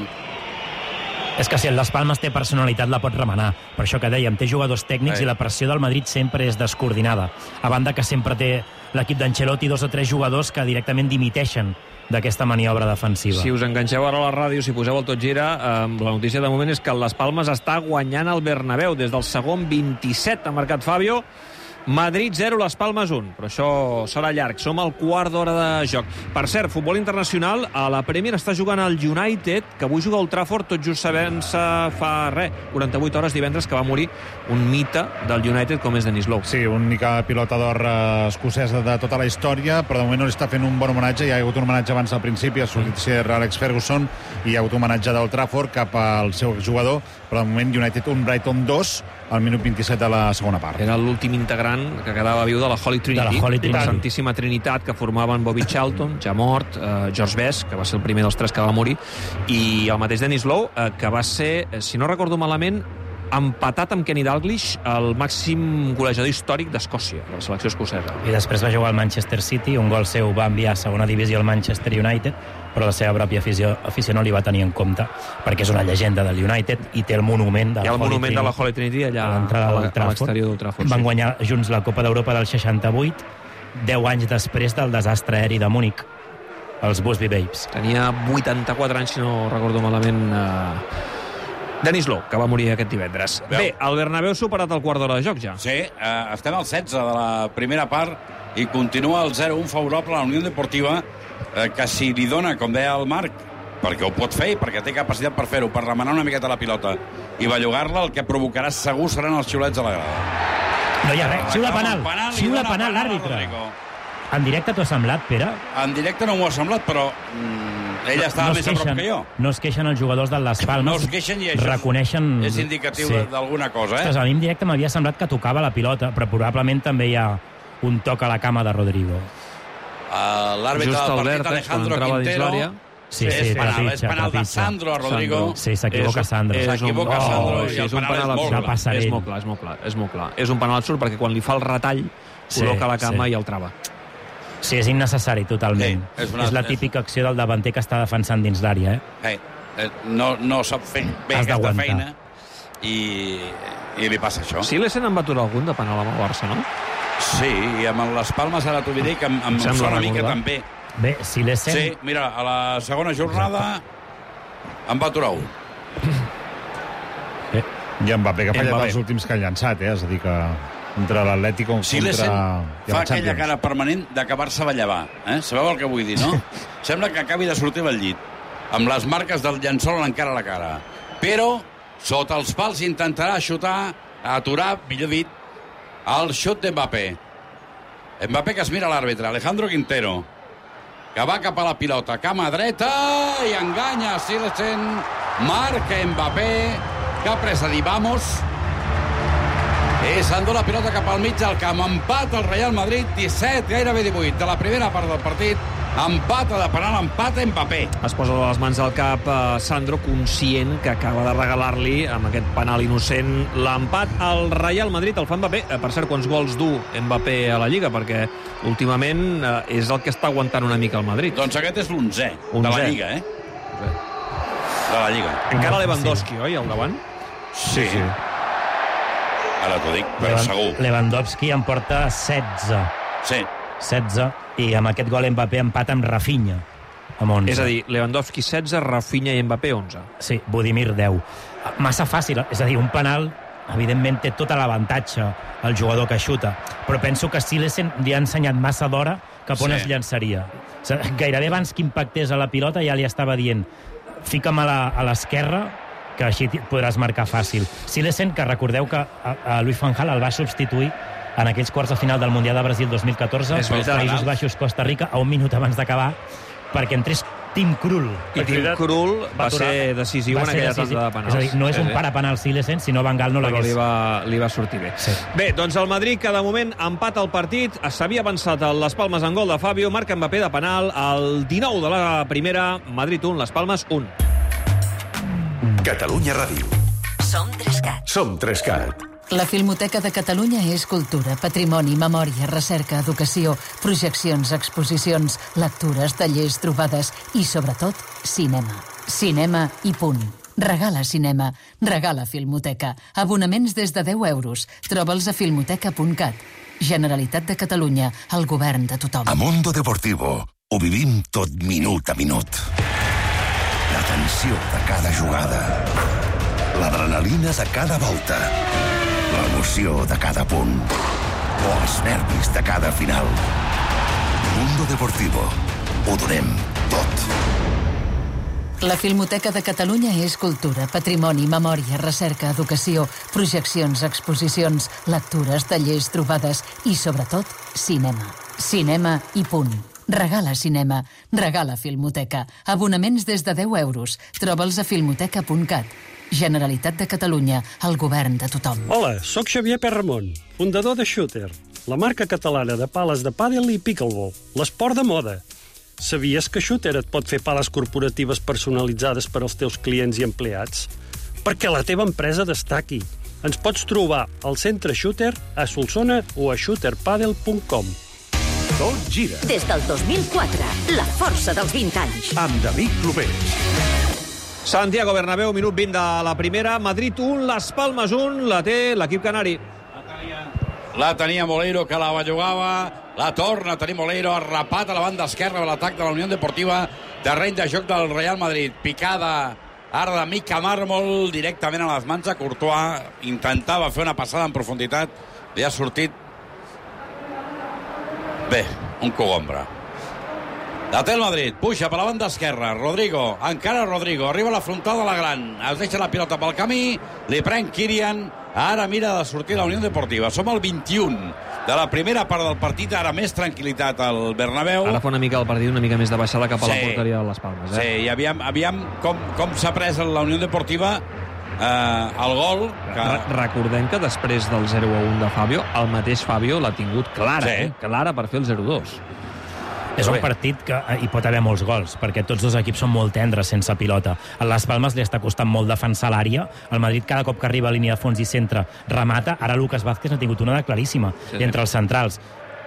És que si el Las Palmes té personalitat la pot remenar. Per això que dèiem, té jugadors tècnics Ei. i la pressió del Madrid sempre és descoordinada. A banda que sempre té l'equip d'Ancelotti dos o tres jugadors que directament dimiteixen d'aquesta maniobra defensiva. Si us enganxeu ara a la ràdio, si poseu el Tot Gira, eh, la notícia de moment és que el Las Palmes està guanyant el Bernabéu. Des del segon vint-i-set ha marcat Fabio. Madrid zero, Las Palmes un, però això serà llarg. Som al quart d'hora de joc. Per cert, futbol internacional, a la Premier està jugant el United, que avui juga al Trafford, tot just sabent-se fa res, quaranta-vuit hores divendres, que va morir un mite del United com és Denis Lowe. Sí, única pilota d'or eh, escocesa de tota la història, però de moment no li està fent un bon homenatge. Hi ha hagut un homenatge abans al principi, ha sortit ser Alex Ferguson, i hi ha hagut un homenatge del Trafford cap al seu jugador, però de moment United un, Brighton dos, al minut vint-i-set de la segona part. Era l'últim integrant que quedava viu de la Holy Trinity, de la Holy Trinity. la Santíssima Trinitat, que formaven Bobby Charlton, ja mort, eh, George Best, que va ser el primer dels tres que va morir, i el mateix Denis Lowe, eh, que va ser, si no recordo malament, empatat amb Kenny Dalglish, el màxim golejador històric d'Escòcia, de la selecció escocesa. I després va jugar al Manchester City, un gol seu va enviar a segona divisió al Manchester United, però la seva pròpia afició, afició no li va tenir en compte, perquè és una llegenda del United i té el monument de la Hi ha el Holy monument Trinity, de la Holy Trinity allà a l'entrada a del Trafford. l'exterior del Trafford. Van sí. guanyar junts la Copa d'Europa del seixanta-vuit, deu anys després del desastre aeri de Múnich, els Busby Babes. Tenia vuitanta-quatre anys, si no recordo malament, eh... Denis Lowe, que va morir aquest divendres. Veu. Bé, el Bernabéu superat el quart d'hora de joc ja. Sí, eh, estem al setze de la primera part i continua el zero un favorable a la Unió Deportiva, eh, que si li dona, com deia el Marc, perquè ho pot fer i perquè té capacitat per fer-ho, per remenar una miqueta la pilota i bellugar-la, el que provocarà segur seran els xiulets a la grada. No hi ha res, xiula penal, penal li xiula dona penal penal a l'àrbitre. Rodrigo. En directe t'ho ha semblat, Pere? En directe no m'ho ha semblat, però mm, ell estava no més a prop que jo. No es queixen els jugadors del Las Palmes. No es queixen i això reconeixen... és indicatiu sí. d'alguna cosa, eh? Ostres, a mi en directe m'havia semblat que tocava la pilota, però probablement també hi ha un toc a la cama de Rodrigo. Uh, L'àrbitre del partit, Alejandro Quintero... Sí, sí, és penal, trepitja, és penal de trepitja. Sandro a Rodrigo. Sandro. Sí, s'equivoca Sandro. S'equivoca un... Sandro oh, i sí, el és un penal és penal molt clar. És molt clar, és molt clar, és molt clar. És un penal absurd perquè quan li fa el retall, col·loca la cama sí. i el trava. Sí, és innecessari, totalment. Sí, és és, una- és la típica acció del davanter que està defensant dins l'àrea, eh? Eh, eh, no, no sap fer bé Has aquesta d'aguantar. feina i, i li passa això. Silesen en va aturar algun de penal amb el Barça, no? Sí, i amb les Palmes ara t'ho diré que em, em Sembla sona a mi que recordar. també. Bé, Silesen... Sí, mira, a la segona jornada en va aturar un. I Mbappé, que ha fallat Mbappé. els últims que ha llançat, eh? És a dir, que contra l'Atlético, contra... Silesen i fa la aquella Champions. cara permanent d'acabar-se de llevar. Eh? Sabeu el que vull dir, no? Sembla que acabi de sortir del llit, amb les marques del llençol encara a la cara. Però, sota els pals, intentarà xutar, aturar, millor dit, el xut d'Mbappé. Mbappé que es mira l'àrbitre, Alejandro Quintero, que va cap a la pilota, cama dreta, i enganya Silesen, marca Mbappé, que ha pres a dir vamos, i s'endú la pilota cap al mig del camp. Empat el Real Madrid, disset, gairebé divuit de la primera part del partit. Empata de penal, empata Mbappé. Es posa les mans al cap eh, Sandro, conscient que acaba de regalar-li amb aquest penal innocent l'empat al Real Madrid. El fa Mbappé. Eh, per cert, quants gols du Mbappé a la Lliga? Perquè últimament eh, és el que està aguantant una mica el Madrid. Doncs aquest és l'onzè de la Onzè. Lliga, eh? De la Lliga. Encara Lewandowski, oi, al davant? Sí. sí. Ara t'ho dic, però Levan- segur. Lewandowski en porta setze. Sí. setze, i amb aquest gol Mbappé empata amb Rafinha, amb onze. És a dir, Lewandowski setze, Rafinha i Mbappé onze. Sí, Budimir deu. Massa fàcil, és a dir, un penal evidentment té tot l'avantatge el jugador que xuta, però penso que Silesen li ha ensenyat massa d'hora cap on Sí. es llançaria. O sigui, gairebé abans que impactés a la pilota ja li estava dient fica'm a la- a l'esquerra, que així et podràs marcar fàcil. Silesen, que recordeu que a, a Luis Van Gaal el va substituir en aquells quarts de final del Mundial de Brasil dos mil catorze, És pels veritat. Països Baixos, Costa Rica, a un minut abans d'acabar, perquè entrés Tim Krul. I Tim Krul va ser decisiu en aquella tanda de penals. És a dir, no és Sí, un sí. parapenal Silesen, sinó Van Gaal no Però l'hagués... li va, li va sortir bé. Sí. Bé, doncs el Madrid, que de moment empata el partit, s'havia avançat a les Palmes en gol de Fabio, marca Mbappé de penal, al dinou de la primera, Madrid un, les Palmes un. Catalunya Ràdio. Som Trescat. Som Trescat. La Filmoteca de Catalunya és cultura, patrimoni, memòria, recerca, educació, projeccions, exposicions, lectures, tallers, trobades i, sobretot, cinema. Cinema i punt. Regala cinema. Regala Filmoteca. Abonaments des de deu euros. Troba'ls a filmoteca punt cat. Generalitat de Catalunya. El govern de tothom. A Mundo Deportivo ho vivim tot minut a minut. La tensió de cada jugada. L'adrenalina de cada volta. L'emoció de cada punt. O els nervis de cada final. Mundo Deportivo. Ho donem tot. La Filmoteca de Catalunya és cultura, patrimoni, memòria, recerca, educació, projeccions, exposicions, lectures, tallers, trobades i, sobretot, cinema. Cinema i punt. Regala cinema. Regala Filmoteca. Abonaments des de deu euros. Troba'ls a filmoteca punt cat. Generalitat de Catalunya. El govern de tothom. Hola, sóc Xavier Perramon, fundador de Shooter, la marca catalana de pales de pàdel i pickleball, l'esport de moda. Sabies que Shooter et pot fer pales corporatives personalitzades per als teus clients i empleats? Perquè la teva empresa destaqui. Ens pots trobar al centre Shooter, a Solsona o a shooter padel punt com. Tot gira. Des del dos mil quatre, la força dels vint anys. Amb David Clopés. Santiago Bernabéu, minut vint de la primera, Madrid un, les Palmes un, la té l'equip canari. La tenia Moleiro, que la bellugava, la torna a tenir Moleiro, arrapat a la banda esquerra de l'atac de la Unió Deportiva, terreny de joc del Real Madrid. Picada ara de Mica Mármol, directament a les mans de Courtois, intentava fer una passada en profunditat, li ha sortit bé, un cogombra. La té el Madrid, puja per la banda esquerra, Rodrigo, encara Rodrigo, arriba a la frontal de la Gran, es deixa la pilota pel camí, li pren Kirian, ara mira de sortir la Unió Deportiva. Som al vint-i-un de la primera part del partit, ara més tranquil·litat al Bernabéu. Ara fa una mica el partit, una mica més de baixada cap a la Sí. porteria de les Palmes. Eh? Sí, i aviam, aviam com, com s'ha pres la Unió Deportiva eh, el gol. Que... Re Recordem que després del zero a un de Fabio, el mateix Fabio l'ha tingut clara, Sí. eh? clara per fer el zero a dos. És un partit que hi pot haver molts gols, perquè tots dos equips són molt tendres sense pilota. A les Palmes li està costant molt defensar l'àrea. El Madrid, cada cop que arriba a línia de fons i centre, remata. Ara Lucas Vázquez n'ha tingut una de claríssima, Sí, i entre els centrals.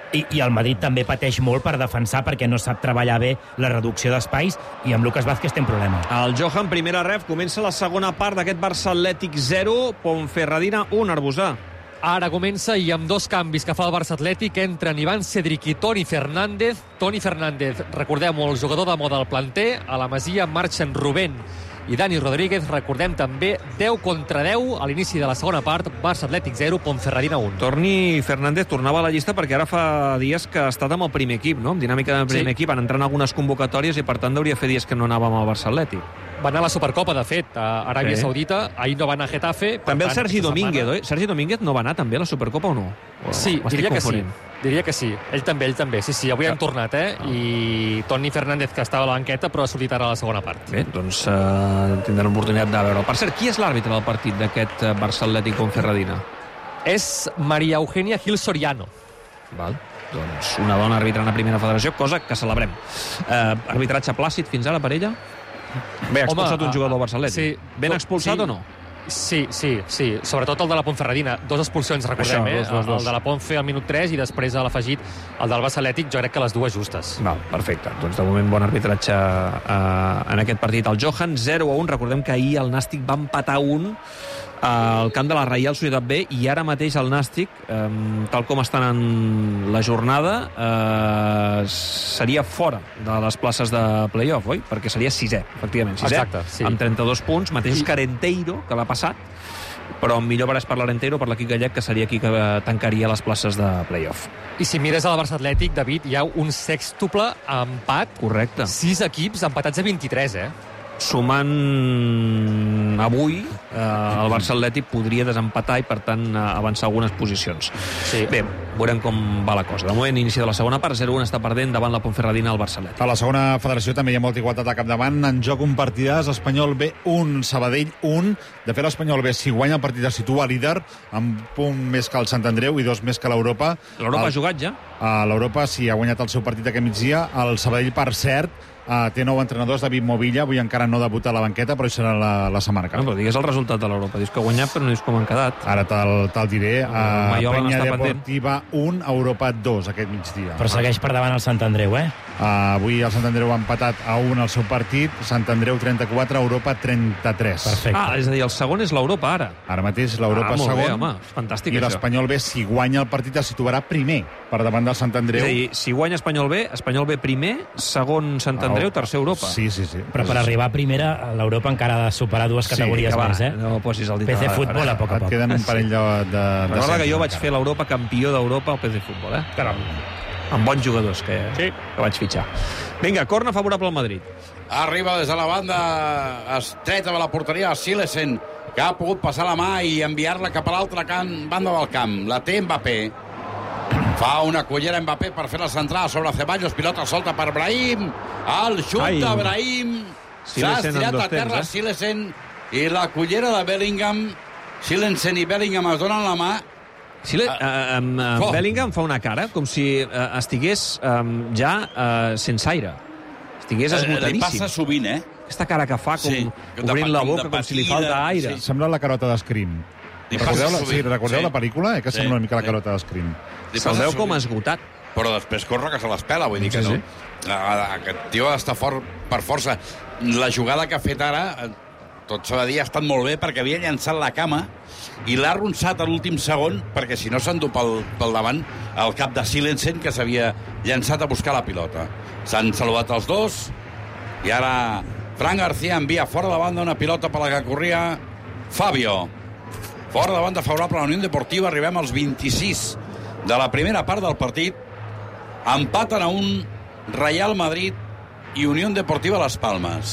I, I el Madrid també pateix molt per defensar perquè no sap treballar bé la reducció d'espais i amb Lucas Vázquez té un problema. El Johan, primera ref, comença la segona part d'aquest Barça Atlètic zero, Ponferradina un, Arbusà. Ara comença i amb dos canvis que fa el Barça Atlètic entren Ivan Cedric i Toni Fernández. Toni Fernández, recordem-ho, el jugador de moda del planter. A la Masia marxen Rubén i Dani Rodríguez. Recordem també deu contra deu a l'inici de la segona part. Barça Atlètic zero, Ponferradina un. Torni Fernández tornava a la llista perquè ara fa dies que ha estat amb el primer equip, no? Amb dinàmica del primer sí. equip, van entrar en algunes convocatòries i per tant hauria fer dies que no anava amb el Barça Atlètic. Va anar a la Supercopa, de fet, a Aràbia sí. Saudita. Ahir no va anar a Getafe. També el Sergi Domínguez, oi? Sergi Domínguez no va anar també a la Supercopa o no? O sí, diria que sí. Diria que sí. Ell també, ell també. Sí, sí, avui han tornat, eh? Ah. I Toni Fernández, que estava a la banqueta, però ha sortit ara a la segona part. Bé, doncs uh, tindrem l'oportunitat de veure. Per cert, qui és l'àrbitre del partit d'aquest Barça Atlètic Ponferradina? És Maria Eugenia Gil Soriano. Val. Doncs una dona arbitrant a primera federació, cosa que celebrem. Uh, arbitratge plàcid fins ara per ella? Bé, ha expulsat Home, un jugador del Barça Atlètic. Sí, ben expulsat sí, o no? Sí, sí, sí. Sobretot el de la Ponferradina. Dos expulsions, recordem, Això, dos, dos, dos. El de la Ponfe al minut tres i després a l'afegit el del Barça Atlètic, jo crec que les dues justes. Val, perfecte. Doncs de moment bon arbitratge uh, en aquest partit. El Johan zero a un. Recordem que ahir el Nàstic va empatar un al camp de la Reial Societat B i ara mateix el Nàstic, eh, tal com estan en la jornada, eh, seria fora de les places de play-off, oi? Perquè seria sisè, efectivament, sisè, Exacte, sí. amb trenta-dos punts, mateixos que Arenteiro, que l'ha passat, però millor baràs per l'Arenteiro, per l'equip gallec, que seria qui que tancaria les places de play-off. I si mires al Barça Atlètic, David, hi ha un sèxtuple empat. Correcte. Sis equips empatats a vint-i-tres, eh? Sumant avui, eh, el Barça Atlètic podria desempatar i, per tant, avançar algunes posicions. Sí. Bé, veurem com va la cosa. De moment, inici de la segona part, zero a un està perdent davant la Ponferradina al Barça Atlètic. A la segona federació també hi ha molta igualtat a capdavant. En joc un partidàs, Espanyol B un, Sabadell un. De fet, l'Espanyol B, si guanya el partit, es situa líder, amb un punt més que el Sant Andreu i dos més que l'Europa. L'Europa ha jugat ja? A l'Europa, sí, ha guanyat el seu partit aquest migdia. El Sabadell, per cert, Uh, té nou entrenadors, David Movilla, avui encara no debuta a la banqueta, però serà la, la setmana que ve. No, però digues el resultat de l'Europa. Dius que ha guanyat, però no dius com han quedat. Ara te'l te diré. Uh, Penya Deportiva pendent. un, Europa dos, aquest migdia. Però segueix per davant el Sant Andreu, eh? Uh, avui el Sant Andreu ha empatat a un al seu partit, Sant Andreu trenta-quatre, Europa trenta-tres. Perfecte. Ah, és a dir, el segon és l'Europa ara. Ara mateix l'Europa ah, segon. Bé, home, fantàstic, I això. l'Espanyol B, si guanya el partit, es situarà primer per davant del Sant Andreu. És a dir, si guanya Espanyol B, Espanyol B primer, segon Sant Andreu, oh, tercer Europa. Sí, sí, sí. Però per arribar a primera, l'Europa encara ha de superar dues categories sí, va, més, eh? No posis el dit. P C Futbol, a poc a poc. Et queden un parell de... de, de Recorda que jo vaig fer l'Europa campió d'Europa al P C Futbol, eh? Caram. Amb bons jugadors que, sí. que vaig fitxar. Vinga, corna favorable al Madrid. Arriba des de la banda estreta de la porteria a Silesen, que ha pogut passar la mà i enviar-la cap a l'altra banda del camp. La té Mbappé. Fa una cullera Mbappé per fer la centrada sobre Ceballos, pilota solta per Brahim, el xut de Brahim, s'ha estirat a terra temps, eh? Silesen i la cullera de Bellingham. Silesen i Bellingham es donen la mà. Sile, uh, um, uh, oh. Bellingham fa una cara com si uh, estigués um, ja uh, sense aire, estigués esgotadíssim. Li passa sovint, eh? Aquesta cara que fa com sí, obrint la boca com si li falta aire. Sí. Sembla la carota d'Scream. Recordeu, la, sí, recordeu sí. la pel·lícula? Eh? Que sí. sembla una mica la carota d'Scream. Se'l veu com esgotat. Però després corre que se l'espela, vull dir que sí, no. Sí. Aquest tio està fort per força. La jugada que ha fet ara, tot s'ha de dir, ha estat molt bé perquè havia llançat la cama i l'ha arronsat a l'últim segon perquè si no s'endú pel, pel davant el cap de Silensen, que s'havia llançat a buscar la pilota. S'han saludat els dos i ara Fran García envia fora de banda una pilota per la que corria Fabio. Fora de banda favorable a la Unió Deportiva. Arribem als vint-i-sis de la primera part del partit. Empaten a un Real Madrid i Unió Deportiva Las Palmes.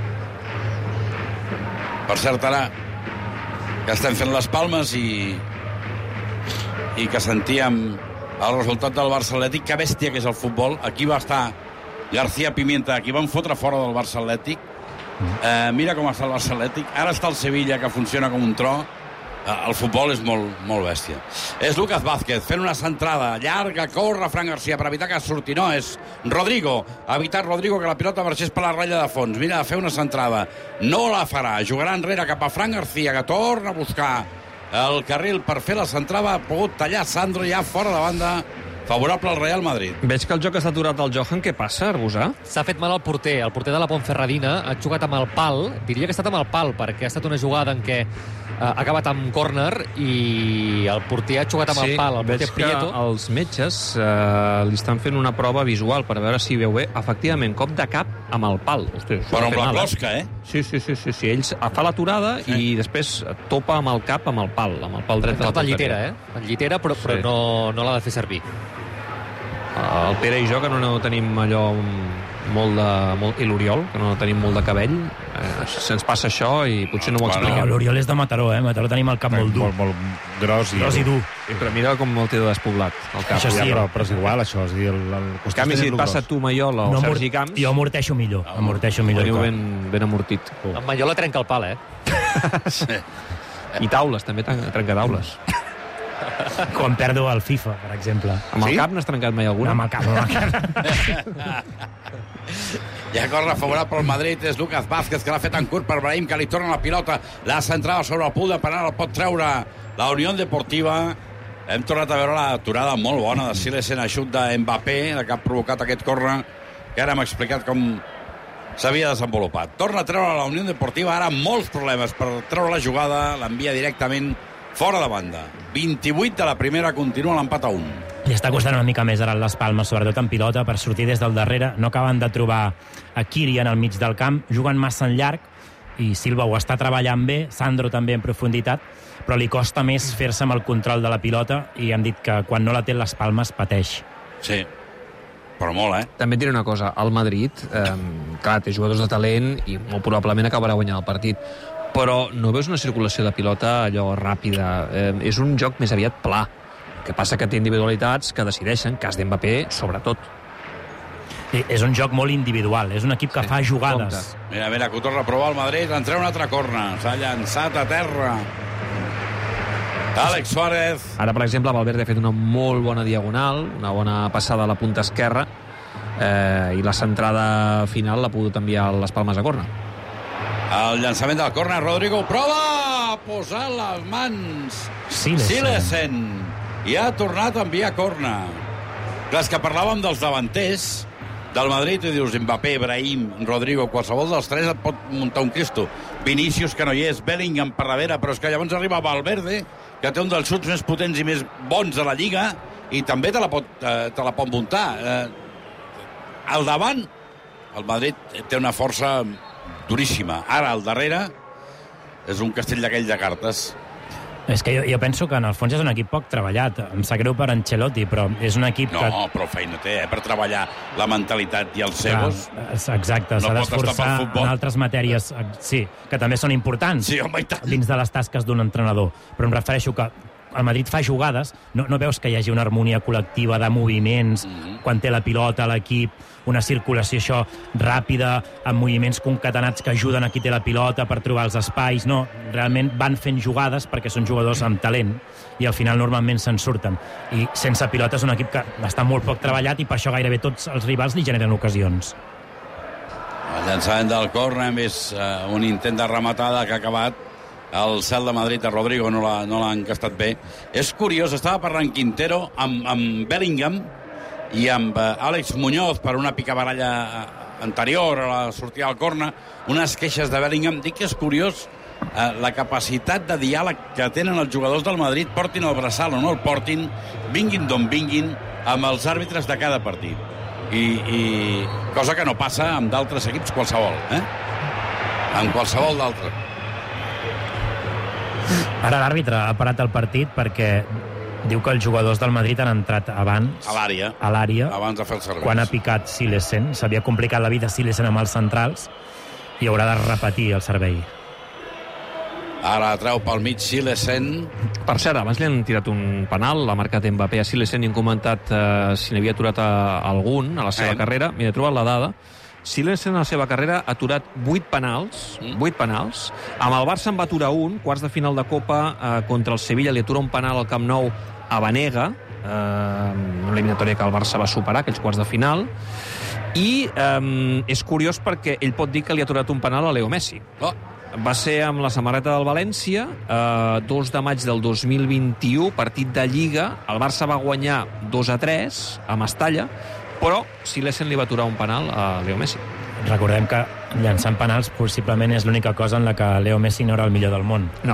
Per cert, ara que estem fent les Palmes i i que sentíem el resultat del Barça Atlètic, que bèstia que és el futbol. Aquí va estar García Pimienta, aquí van fotre fora del Barça Atlètic. Eh, mira com està el Barça Atlètic. Ara està el Sevilla, que funciona com un tro. El futbol és molt, molt bèstia. És Lucas Vázquez fent una centrada llarga, corre Fran García per evitar que surti. No, és Rodrigo. Ha evitat Rodrigo que la pilota marxés per la ratlla de fons. Mira, de fer una centrada. No la farà. Jugarà enrere cap a Fran García, que torna a buscar el carril per fer la centrada. Ha pogut tallar Sandro ja fora de banda. favorable al Real Madrid. Veig que el joc està aturat al Johan. Què passa, Arbusà? S'ha fet mal al porter. El porter de la Ponferradina ha jugat amb el pal. Diria que ha estat amb el pal, perquè ha estat una jugada en què uh, ha acabat amb córner i el porter ha jugat amb sí, el pal. El porter veig que Prieto. els metges eh, li estan fent una prova visual per veure si veu bé. Efectivament, cop de cap amb el pal. Hosti, però amb la closca, eh? Sí, sí, sí, sí, sí. Ell fa l'aturada sí. i després topa amb el cap amb el pal, amb el pal dret de la porteria. Llitera, eh? En llitera, però, però sí. no, no l'ha de fer servir. El Pere i jo, que no, no tenim allò molt de... Molt, i l'Oriol, que no tenim molt de cabell, eh, se'ns passa això i potser no m'ho expliquem. No, L'Oriol és de Mataró, eh? Mataró tenim el cap molt dur. Molt, molt gros i, gros i dur. Sí, però mira com el té despoblat, el cap. Això sí, ja, però, però és igual, això. És dir, el, el en canvi, si et passa tu, Maiola o no, Sergi Camps... Jo amorteixo millor, amorteixo millor. Veniu ben, ben amortit. Oh. En Maiola trenca el pal, eh? Sí. I taules, també trenca taules. Quan perdo al FIFA, per exemple. Amb el sí? cap n'has trencat mai alguna? Amb el cap, amb el cap. Ja corre favorable al Madrid, és Lucas Vázquez, que l'ha fet en curt per Brahim, que li torna la pilota, la centrada sobre el punt de penal, el pot treure la Unió Deportiva. Hem tornat a veure l'aturada molt bona de Silesen, aixut de Mbappé, que ha provocat aquest corre, que ara hem explicat com s'havia desenvolupat. Torna a treure la Unió Deportiva, ara molts problemes per treure la jugada, l'envia directament fora de banda. vint-i-vuit de la primera, continua l'empat a un. Li està costant una mica més ara les Palmes, sobretot en pilota, per sortir des del darrere. No acaben de trobar a Kirian al mig del camp, juguen massa en llarg, i Silva ho està treballant bé, Sandro també en profunditat, però li costa més fer-se amb el control de la pilota, i hem dit que quan no la té les Palmes pateix. Sí, però molt, eh? També et diré una cosa, el Madrid, eh, clar, té jugadors de talent i molt probablement acabarà guanyant el partit, però no veus una circulació de pilota allò ràpida. Eh, és un joc més aviat pla. El que passa que té individualitats que decideixen, cas d'Mbappé, sobretot. Sí, és un joc molt individual, és un equip que sí, fa jugades. Compte. Mira, mira, que ho torna a provar el Madrid, en treu una altra corna, s'ha llançat a terra. Àlex Suárez. Ara, per exemple, Valverde ha fet una molt bona diagonal, una bona passada a la punta esquerra, eh, i la centrada final l'ha pogut enviar a les Palmes a corna. El llançament del córner, Rodrigo prova a posar les mans. Silesen. Silesen. I ha tornat a enviar córner. Clar, és que parlàvem dels davanters del Madrid i dius Mbappé, Brahim, Rodrigo, qualsevol dels tres et pot muntar un Cristo. Vinicius, que no hi és, Bellingham per darrere, però és que llavors arriba Valverde, que té un dels xuts més potents i més bons de la Lliga, i també te la pot, eh, te la pot muntar. Eh, al davant, el Madrid té una força duríssima. Ara, al darrere, és un castell d'aquell de cartes. És que jo, jo penso que en el fons és un equip poc treballat. Em sap greu per Ancelotti, però és un equip no, que... No, però feina té, eh? Per treballar la mentalitat i els segos. Exacte, no s'ha d'esforçar en altres matèries, sí, que també són importants sí, home, dins de les tasques d'un entrenador. Però em refereixo que el Madrid fa jugades, no, no veus que hi hagi una harmonia col·lectiva de moviments, mm-hmm. quan té la pilota l'equip, una circulació això ràpida, amb moviments concatenats que ajuden a qui té la pilota per trobar els espais. No, realment van fent jugades perquè són jugadors amb talent i al final normalment se'n surten. I sense pilota és un equip que està molt poc treballat i per això gairebé tots els rivals li generen ocasions. El llançament del córner, hem vist uh, un intent de rematada que ha acabat el cel de Madrid a Rodrigo, no l'ha no encastat bé. És curiós, estava parlant Quintero amb, amb Bellingham i amb uh, Àlex Muñoz per una picabaralla anterior a la sortida del córner, unes queixes de Bellingham. Dic que és curiós uh, la capacitat de diàleg que tenen els jugadors del Madrid, portin el braçal o no el portin, vinguin d'on vinguin, amb els àrbitres de cada partit. I, i cosa que no passa amb d'altres equips qualsevol, eh? Amb qualsevol d'altre. Ara l'àrbitre ha parat el partit perquè diu que els jugadors del Madrid han entrat abans a l'àrea, a l'àrea abans de fer el servei. Quan ha picat Silesen, s'havia complicat la vida Silesen amb els centrals i haurà de repetir el servei. Ara treu pel mig Silesen. Per cert, abans li han tirat un penal, l'ha marcat Mbappé a Silesen i han comentat eh, si n'havia aturat a, a algun a la seva eh. carrera. M'hi he trobat la dada. Silesen en la seva carrera ha aturat vuit penals, vuit penals. Amb el Barça en va aturar un, quarts de final de Copa eh, contra el Sevilla, li atura un penal al Camp Nou a Banega, eh, una eliminatòria que el Barça va superar, aquells quarts de final, i eh, és curiós perquè ell pot dir que li ha aturat un penal a Leo Messi. Oh. va ser amb la samarreta del València, eh, dos de maig del dos mil vint-i-u, partit de Lliga. El Barça va guanyar dos a tres a Mestalla, però Silesen li va aturar un penal a Leo Messi. Recordem que llançant penals possiblement és l'única cosa en la que Leo Messi no era el millor del món. No.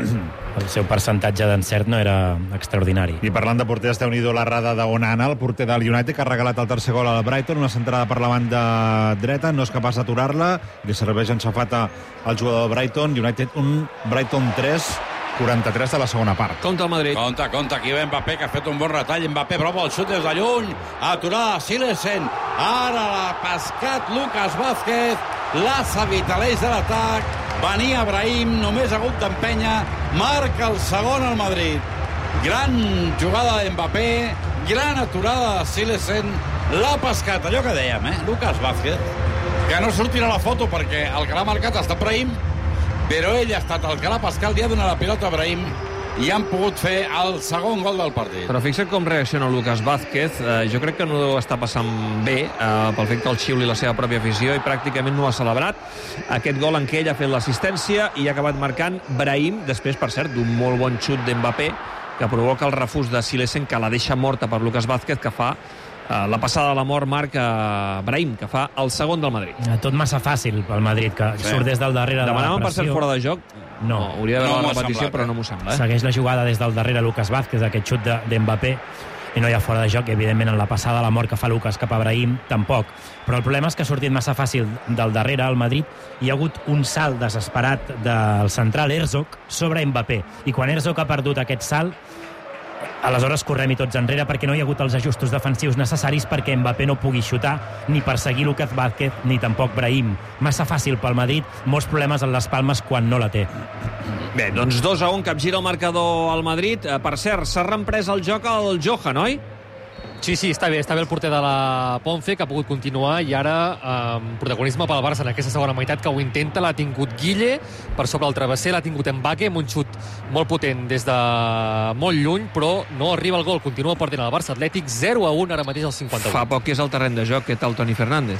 El seu percentatge d'encert no era extraordinari. I parlant de porters, déu-n'hi-do l'errada d'Onana, el porter del United, que ha regalat el tercer gol al Brighton, una centrada per la banda dreta, no és capaç d'aturar-la, li serveix en safata al jugador del Brighton. United un, Brighton tres, quaranta-tres de la segona part. Compte el Madrid. Compte, compte, aquí ve Mbappé, que ha fet un bon retall. Mbappé prova el xut des de lluny, aturada Silesen. Ara l'ha pescat Lucas Vázquez, l'assa vitaleix de l'atac. Venia Brahim, només ha hagut d'empènyer, marca el segon al Madrid. Gran jugada d'Mbappé, gran aturada de Silesen, l'ha pescat, allò que dèiem, eh? Lucas Vázquez, que no sortirà la foto perquè el que l'ha marcat ha estat Brahim, però ell ha estat el que l'ha pescat, li ha donat la pilota a Brahim i han pogut fer el segon gol del partit. Però fixa't com reacciona Lucas Vázquez. Eh, jo crec que no deu estar passant bé eh, pel fet que el xiuli la seva pròpia afició i pràcticament no ha celebrat aquest gol en què ell ha fet l'assistència i ha acabat marcant Brahim, després, per cert, d'un molt bon xut d'Mbappé que provoca el refús de Silesen, que la deixa morta per Lucas Vázquez, que fa Uh, la passada de la mort marca Brahim, que fa el segon del Madrid. Tot massa fàcil pel Madrid, que sí. Surt des del darrere. Demanaven de la per ser fora de joc? No. no hauria d'haver no la repetició, però no m'ho sembla. Eh? Segueix la jugada des del darrere Lucas Vázquez, aquest xut d'Mbappé, i no hi ha fora de joc, i evidentment en la passada de la mort que fa Lucas cap a Brahim, tampoc. Però el problema és que ha sortit massa fàcil del darrere al Madrid, hi ha hagut un salt desesperat del central Herzog sobre Mbappé, i quan Herzog ha perdut aquest salt, aleshores correm-hi tots enrere perquè no hi ha hagut els ajustos defensius necessaris perquè Mbappé no pugui xutar ni perseguir Lucas Vázquez ni tampoc Brahim. Massa fàcil pel Madrid, molts problemes en les palmes quan no la té. Bé, doncs dos a un, capgira el marcador al Madrid. Per cert, s'ha reemprès el joc al Johan, oi? Sí, sí, està bé, està bé el porter de la Ponce, que ha pogut continuar, i ara eh, protagonisme pel Barça en aquesta segona meitat, que ho intenta, l'ha tingut Guille, per sobre el travesser, l'ha tingut Mbappé, amb un xut molt potent des de molt lluny, però no arriba el gol, continua perdent el Barça Atlètic, zero a un, ara mateix al cinquanta-u. Fa poc que és el terreny de joc, què tal Toni Fernández?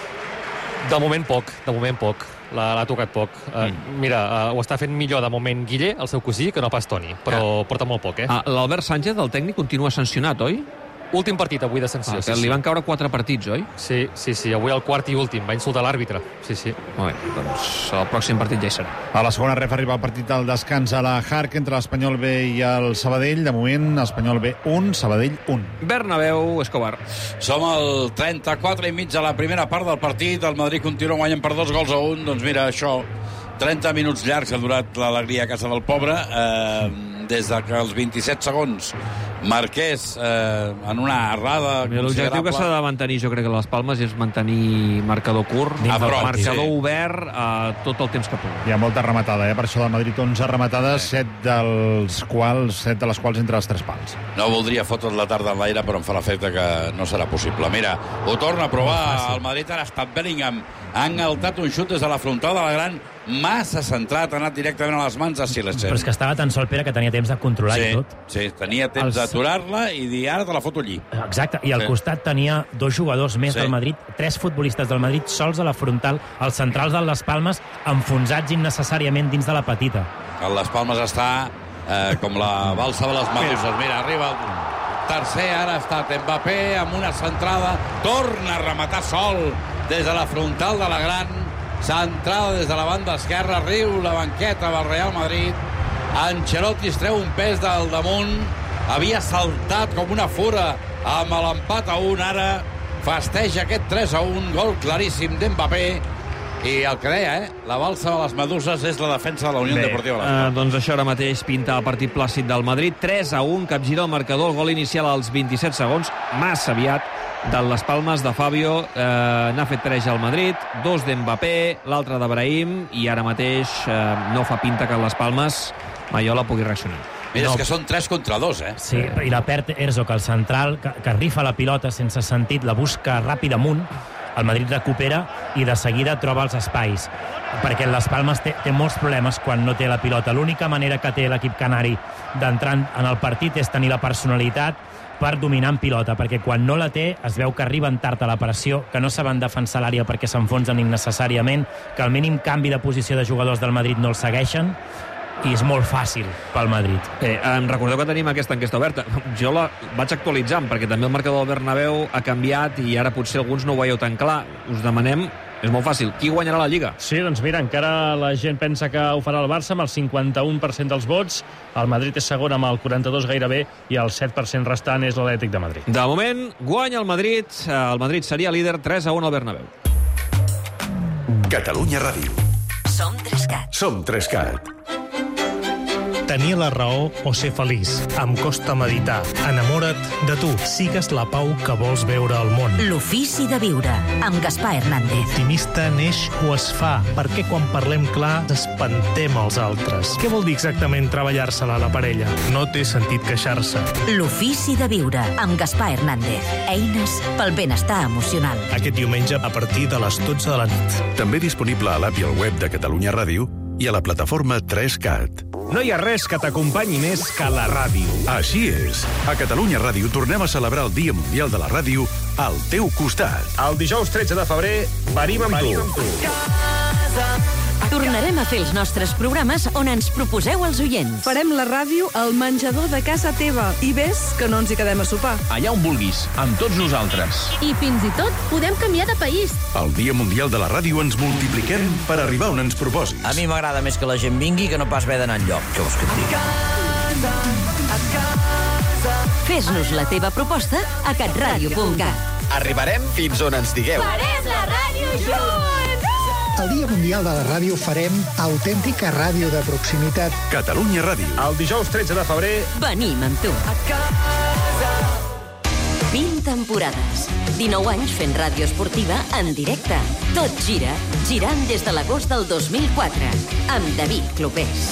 De moment poc, de moment poc. L'ha tocat poc. Mm. Uh, mira, uh, ho està fent millor de moment Guille, el seu cosí, que no pas Toni, però ah. porta molt poc, eh? Ah, L'Albert Sánchez, el tècnic, continua sancionat, oi? Últim partit avui de sanció. Ah, que sí, li van caure quatre partits, oi? Sí, sí, sí, avui el quart i últim. Va insultar l'àrbitre. Sí, sí. Molt bé, doncs el pròxim partit ja hi serà. A la segona ref arriba el partit al descans a la Hark entre l'Espanyol B i el Sabadell. De moment, Espanyol B un, Sabadell un. Bernabéu, Escobar. Som al trenta-quatre i mig de la primera part del partit. El Madrid continua guanyant per dos gols a un. Doncs mira, això, trenta minuts llargs ha durat l'alegria a casa del pobre. Eh, des de que els vint-i-set segons marqués eh, en una errada considerable. L'objectiu que s'ha de mantenir, jo crec que a les Palmes, és mantenir marcador curt, a prop, marcador sí. obert eh, tot el temps que pugui. Hi ha molta rematada, eh? Per això del Madrid onze rematades, sí. set dels quals set de les quals entre els tres pals. No voldria fotre la tarda en l'aire, però em fa l'efecte que no serà possible. Mira, ho torna a provar el Madrid, ara ha estat Bellingham, ha engaltat un xut des de la frontal de la gran, massa centrat, ha anat directament a les mans de Silesen. Però és que estava tan sol, Pere, que tenia temps de controlar-hi sí, tot. Sí, tenia temps Els... d'aturar-la i dir, ara te la foto allí. Exacte, i al sí. costat tenia dos jugadors més sí. del Madrid, tres futbolistes del Madrid sols a la frontal, els centrals de les Palmes enfonsats innecessàriament dins de la petita. El Les Palmes està eh, com la balsa de les Meduses. Mira, arriba el tercer, ara ha estat Mbappé amb una centrada, torna a rematar sol des de la frontal de la gran, centrada des de la banda esquerra, riu la banqueta del Real Madrid. Ancelotti es treu un pes del damunt, havia saltat com una fura amb l'empat a un, ara festeja aquest tres a un, gol claríssim d'Mbappé. I el que deia, eh? La balsa de les Meduses és la defensa de la Unió Bé, Deportiva. Eh, doncs això ara mateix pinta el partit plàcid del Madrid. tres a un, capgira el marcador, el gol inicial als vint-i-set segons, massa aviat, de les Palmes de Fabio. Eh, n'ha fet tres al Madrid, dos d'Mbappé, l'altre de Brahim, i ara mateix eh, no fa pinta que les Palmes Maiola pugui reaccionar. Mira, no. és que són tres contra dos, eh? Sí, i la perd Herzog, el central, que, que rifa la pilota sense sentit, la busca ràpid amunt, el Madrid recupera, i de seguida troba els espais, perquè Las Palmas té, té molts problemes quan no té la pilota. L'única manera que té l'equip canari d'entrar en el partit és tenir la personalitat per dominar en pilota, perquè quan no la té es veu que arriben tard a la pressió, que no saben defensar l'àrea perquè s'enfonsen innecessàriament, que el mínim canvi de posició de jugadors del Madrid no el segueixen, i és molt fàcil pel Madrid. Eh, em recordeu que tenim aquesta enquesta oberta. Jo la vaig actualitzant, perquè també el marcador del Bernabéu ha canviat i ara potser alguns no ho veieu tan clar. Us demanem, és molt fàcil, qui guanyarà la Lliga? Sí, doncs mira, encara la gent pensa que ho farà el Barça amb el cinquanta-un per cent dels vots, el Madrid és segon amb el quaranta-dos gairebé i el set per cent restant és l'Atlètic de Madrid. De moment, guanya el Madrid. El Madrid seria líder tres a un al Bernabéu. Catalunya Ràdio. Som Trescat. Som Trescat. Tenir la raó o ser feliç. Em costa meditar. Enamora't de tu. Sigues la pau que vols veure al món. L'ofici de viure, amb Gaspar Hernández. L'optimista neix o es fa. Perquè quan parlem clar espantem els altres. Què vol dir exactament treballar-se-la a la parella? No té sentit queixar-se. L'ofici de viure, amb Gaspar Hernández. Eines pel benestar emocional. Aquest diumenge a partir de les dotze de la nit. També disponible a l'app i al web de Catalunya Ràdio i a la plataforma tres cat. No hi ha res que t'acompanyi més que la ràdio. Així és. A Catalunya Ràdio tornem a celebrar el Dia Mundial de la Ràdio al teu costat. El dijous tretze de febrer parim amb tu. Tornarem a fer els nostres programes on ens proposeu els oients. Farem la ràdio al menjador de casa teva i ves que no ens hi quedem a sopar. Allà on vulguis, amb tots nosaltres. I fins i tot podem canviar de país. Al Dia Mundial de la Ràdio ens multipliquem per arribar on ens proposis. A mi m'agrada més que la gent vingui que no pas haver d'anar enlloc. Què vols que et digui? Fes-nos la teva proposta a catradio punt cat. Arribarem fins on ens digueu. Farem la ràdio junts! El Dia Mundial de la Ràdio farem autèntica ràdio de proximitat. Catalunya Ràdio. El dijous tretze de febrer venim amb tu. vint temporades. dinou anys fent ràdio esportiva en directe. Tot gira, girant des de l'agost del dos mil quatre. Amb David Clopés.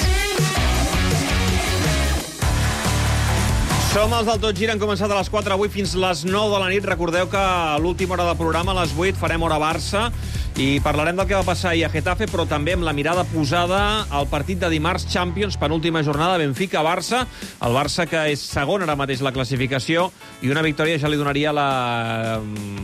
Som els del Tot Gira, han començat a les quatre, avui fins les nou de la nit. Recordeu que a l'última hora del programa, a les vuit, farem hora Barça i parlarem del que va passar ahir a Getafe, però també amb la mirada posada al partit de dimarts Champions, penúltima jornada, Benfica-Barça. El Barça que és segon ara mateix la classificació i una victòria ja li donaria la,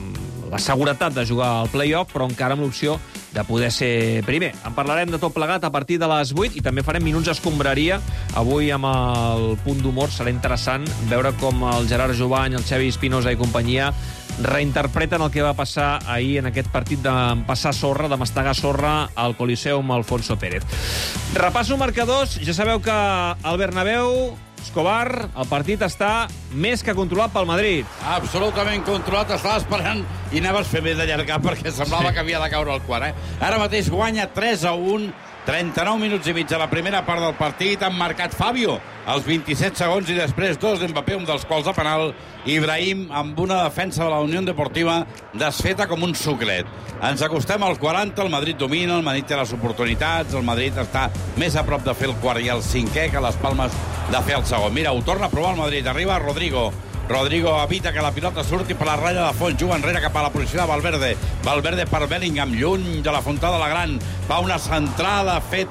la seguretat de jugar al play-off, però encara amb l'opció de poder ser primer. En parlarem de tot plegat a partir de les vuit i també farem minuts escombraria. Avui amb el punt d'humor serà interessant veure com el Gerard Jovany, el Xavi Espinosa i companyia reinterpreten el que va passar ahir en aquest partit de passar sorra, de mastegar sorra al Coliseum Alfonso Pérez. Repasso marcadors. Ja sabeu que al Bernabéu, Escobar, el partit està més que controlat pel Madrid. Absolutament controlat. Estava esperant i anaves fer bé d'allargar perquè semblava sí. que havia de caure el quart. Eh? Ara mateix guanya tres a un, trenta-nou minuts i mig a la primera part del partit. Han marcat Fabio als vint-i-set segons i després dos d'Mbappé, un dels quals de penal. Ibrahim amb una defensa de la Unió Deportiva desfeta com un sucret. Ens acostem al quaranta, el Madrid domina, el Madrid té les oportunitats, el Madrid està més a prop de fer el quart i el cinquè que les Palmes de fer el segon. Mira, ho torna a provar el Madrid. Arriba Rodrigo. Rodrigo evita que la pilota surti per la ratlla de fons. Juga enrere cap a la posició de Valverde. Valverde per Bellingham, lluny de la Fontada de la Gran. Fa una centrada fet,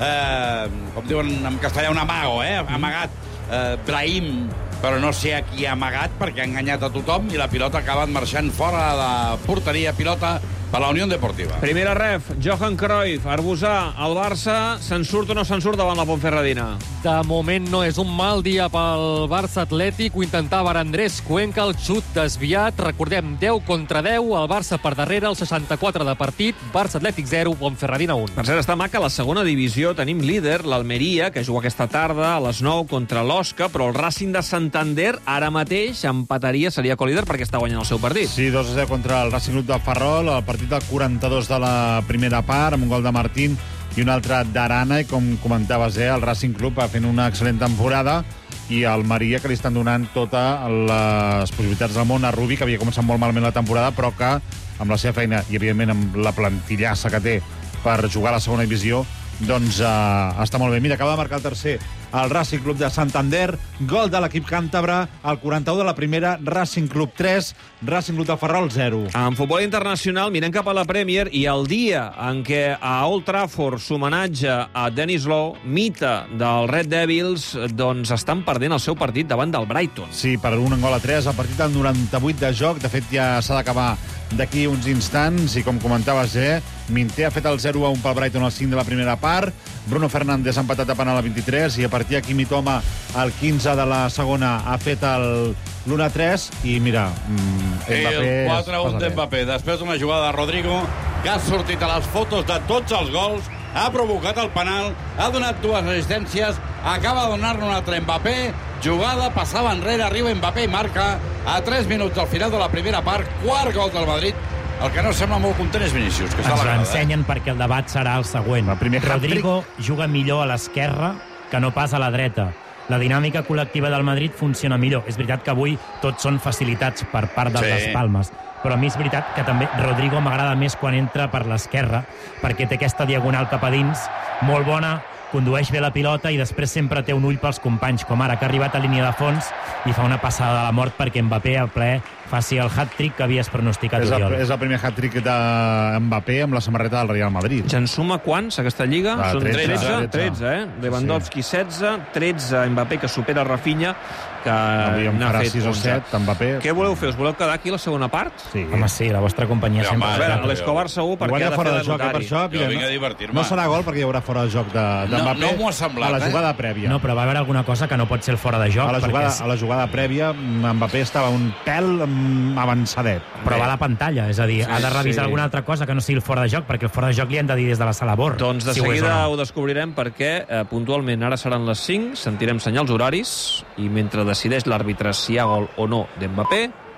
eh, com diuen en castellà, un amago, eh? Amagat eh, Brahim, però no sé a qui ha amagat perquè ha enganyat a tothom i la pilota acaba marxant fora de porteria. Pilota per la Unió Deportiva. Primera ref, Johan Cruyff, Arbusà, el Barça, se'n surt o no se'n surt davant la Ponferradina? De moment no és un mal dia pel Barça Atlètic. Ho intentava Andrés Cuenca, el xut desviat. Recordem, deu contra deu, el Barça per darrere, el seixanta-quatre de partit, Barça Atlètic zero, Ponferradina un. Per cert, està maca, a la segona divisió tenim líder, l'Almeria, que juga aquesta tarda a les nou contra l'Osca, però el Racing de Santander ara mateix empataria, seria colíder perquè està guanyant el seu partit. Sí, dos a zero contra el Racing Club de Ferrol, el partit del quaranta-dos de la primera part, amb un gol de Martín i un altre d'Arana, i com comentaves, eh, el Racing Club va fent una excel·lent temporada, i el Maria, que li estan donant totes les possibilitats del món a Rubi, que havia començat molt malament la temporada, però que amb la seva feina i, evidentment, amb la plantillassa que té per jugar a la segona divisió, doncs uh, està molt bé. Mira, acaba de marcar el tercer el Racing Club de Santander, gol de l'equip càntabre, el quaranta-u de la primera, Racing Club tres, Racing Club de Ferrol zero. En futbol internacional mirem cap a la Premier i el dia en què a Old Trafford s'homenatja a Dennis Law, mite del Red Devils, doncs estan perdent el seu partit davant del Brighton. Sí, per un gol a tres, el partit del noranta-vuit de joc, de fet ja s'ha d'acabar d'aquí uns instants, i com comentaves, eh, Minté ha fet el zero a un pel Brighton al cinc de la primera part, Bruno Fernández ha empatat a penal al vint-i-tres, i a partir d'aquí Mitoma al quinze de la segona ha fet el l'u a tres, i mira, Mbappé... El quatre a un d'Mbappé, després d'una jugada de Rodrigo, que ha sortit a les fotos de tots els gols, ha provocat el penal, ha donat dues resistències, acaba de donar-ne un altre Mbappé, jugada, passava enrere, arriba Mbappé i marca a tres minuts al final de la primera part, quart gol del Madrid. El que no sembla molt content és Vinícius, que està Ens a la grada. l'ensenyen perquè el debat serà el següent. El Rodrigo juga millor a l'esquerra que no pas a la dreta. La dinàmica col·lectiva del Madrid funciona millor. És veritat que avui tots són facilitats per part de Sí. les Palmes, però a mi és veritat que també Rodrigo m'agrada més quan entra per l'esquerra, perquè té aquesta diagonal cap a dins molt bona, condueix bé la pilota i després sempre té un ull pels companys, com ara, que ha arribat a línia de fons i fa una passada de la mort perquè Mbappé al ple faci el hat-trick que havies pronosticat, És el, Oriol. és el primer hat-trick de Mbappé amb la samarreta del Real Madrid. Ja en suma quants, aquesta lliga? Va, Són tretze, tretze, tretze. tretze, eh? Lewandowski setze, tretze Mbappé, que supera Rafinha, que Avui en n'ha farà fet sis o onze. set, Mbappé. Què voleu fer? Us voleu quedar aquí a la segona part? Sí. Home, sí, la vostra companyia Ja, sempre... home, a veure, l'Escobar segur, perquè Igual hi ha ha de fora fer de de joc, eh, per notari. això. Jo vinc a divertir-me. No serà gol perquè hi haurà fora de joc de, de No- Mbappé no m'ho ha semblat, a la eh? jugada prèvia. No, però va haver alguna cosa que no pot ser el fora de joc. A la, perquè jugada, és- a la jugada prèvia, Mbappé estava un pèl mm, avançadet. Però va a la pantalla, és a dir, Sí, ha de revisar sí. alguna altra cosa que no sigui el fora de joc, perquè el fora de joc li han de dir des de la sala bord. Doncs de si ho és o seguida no. ho descobrirem perquè eh, puntualment ara seran les cinc, sentirem senyals horaris i mentre decideix l'àrbitre si hi ha gol o no d'Mbappé,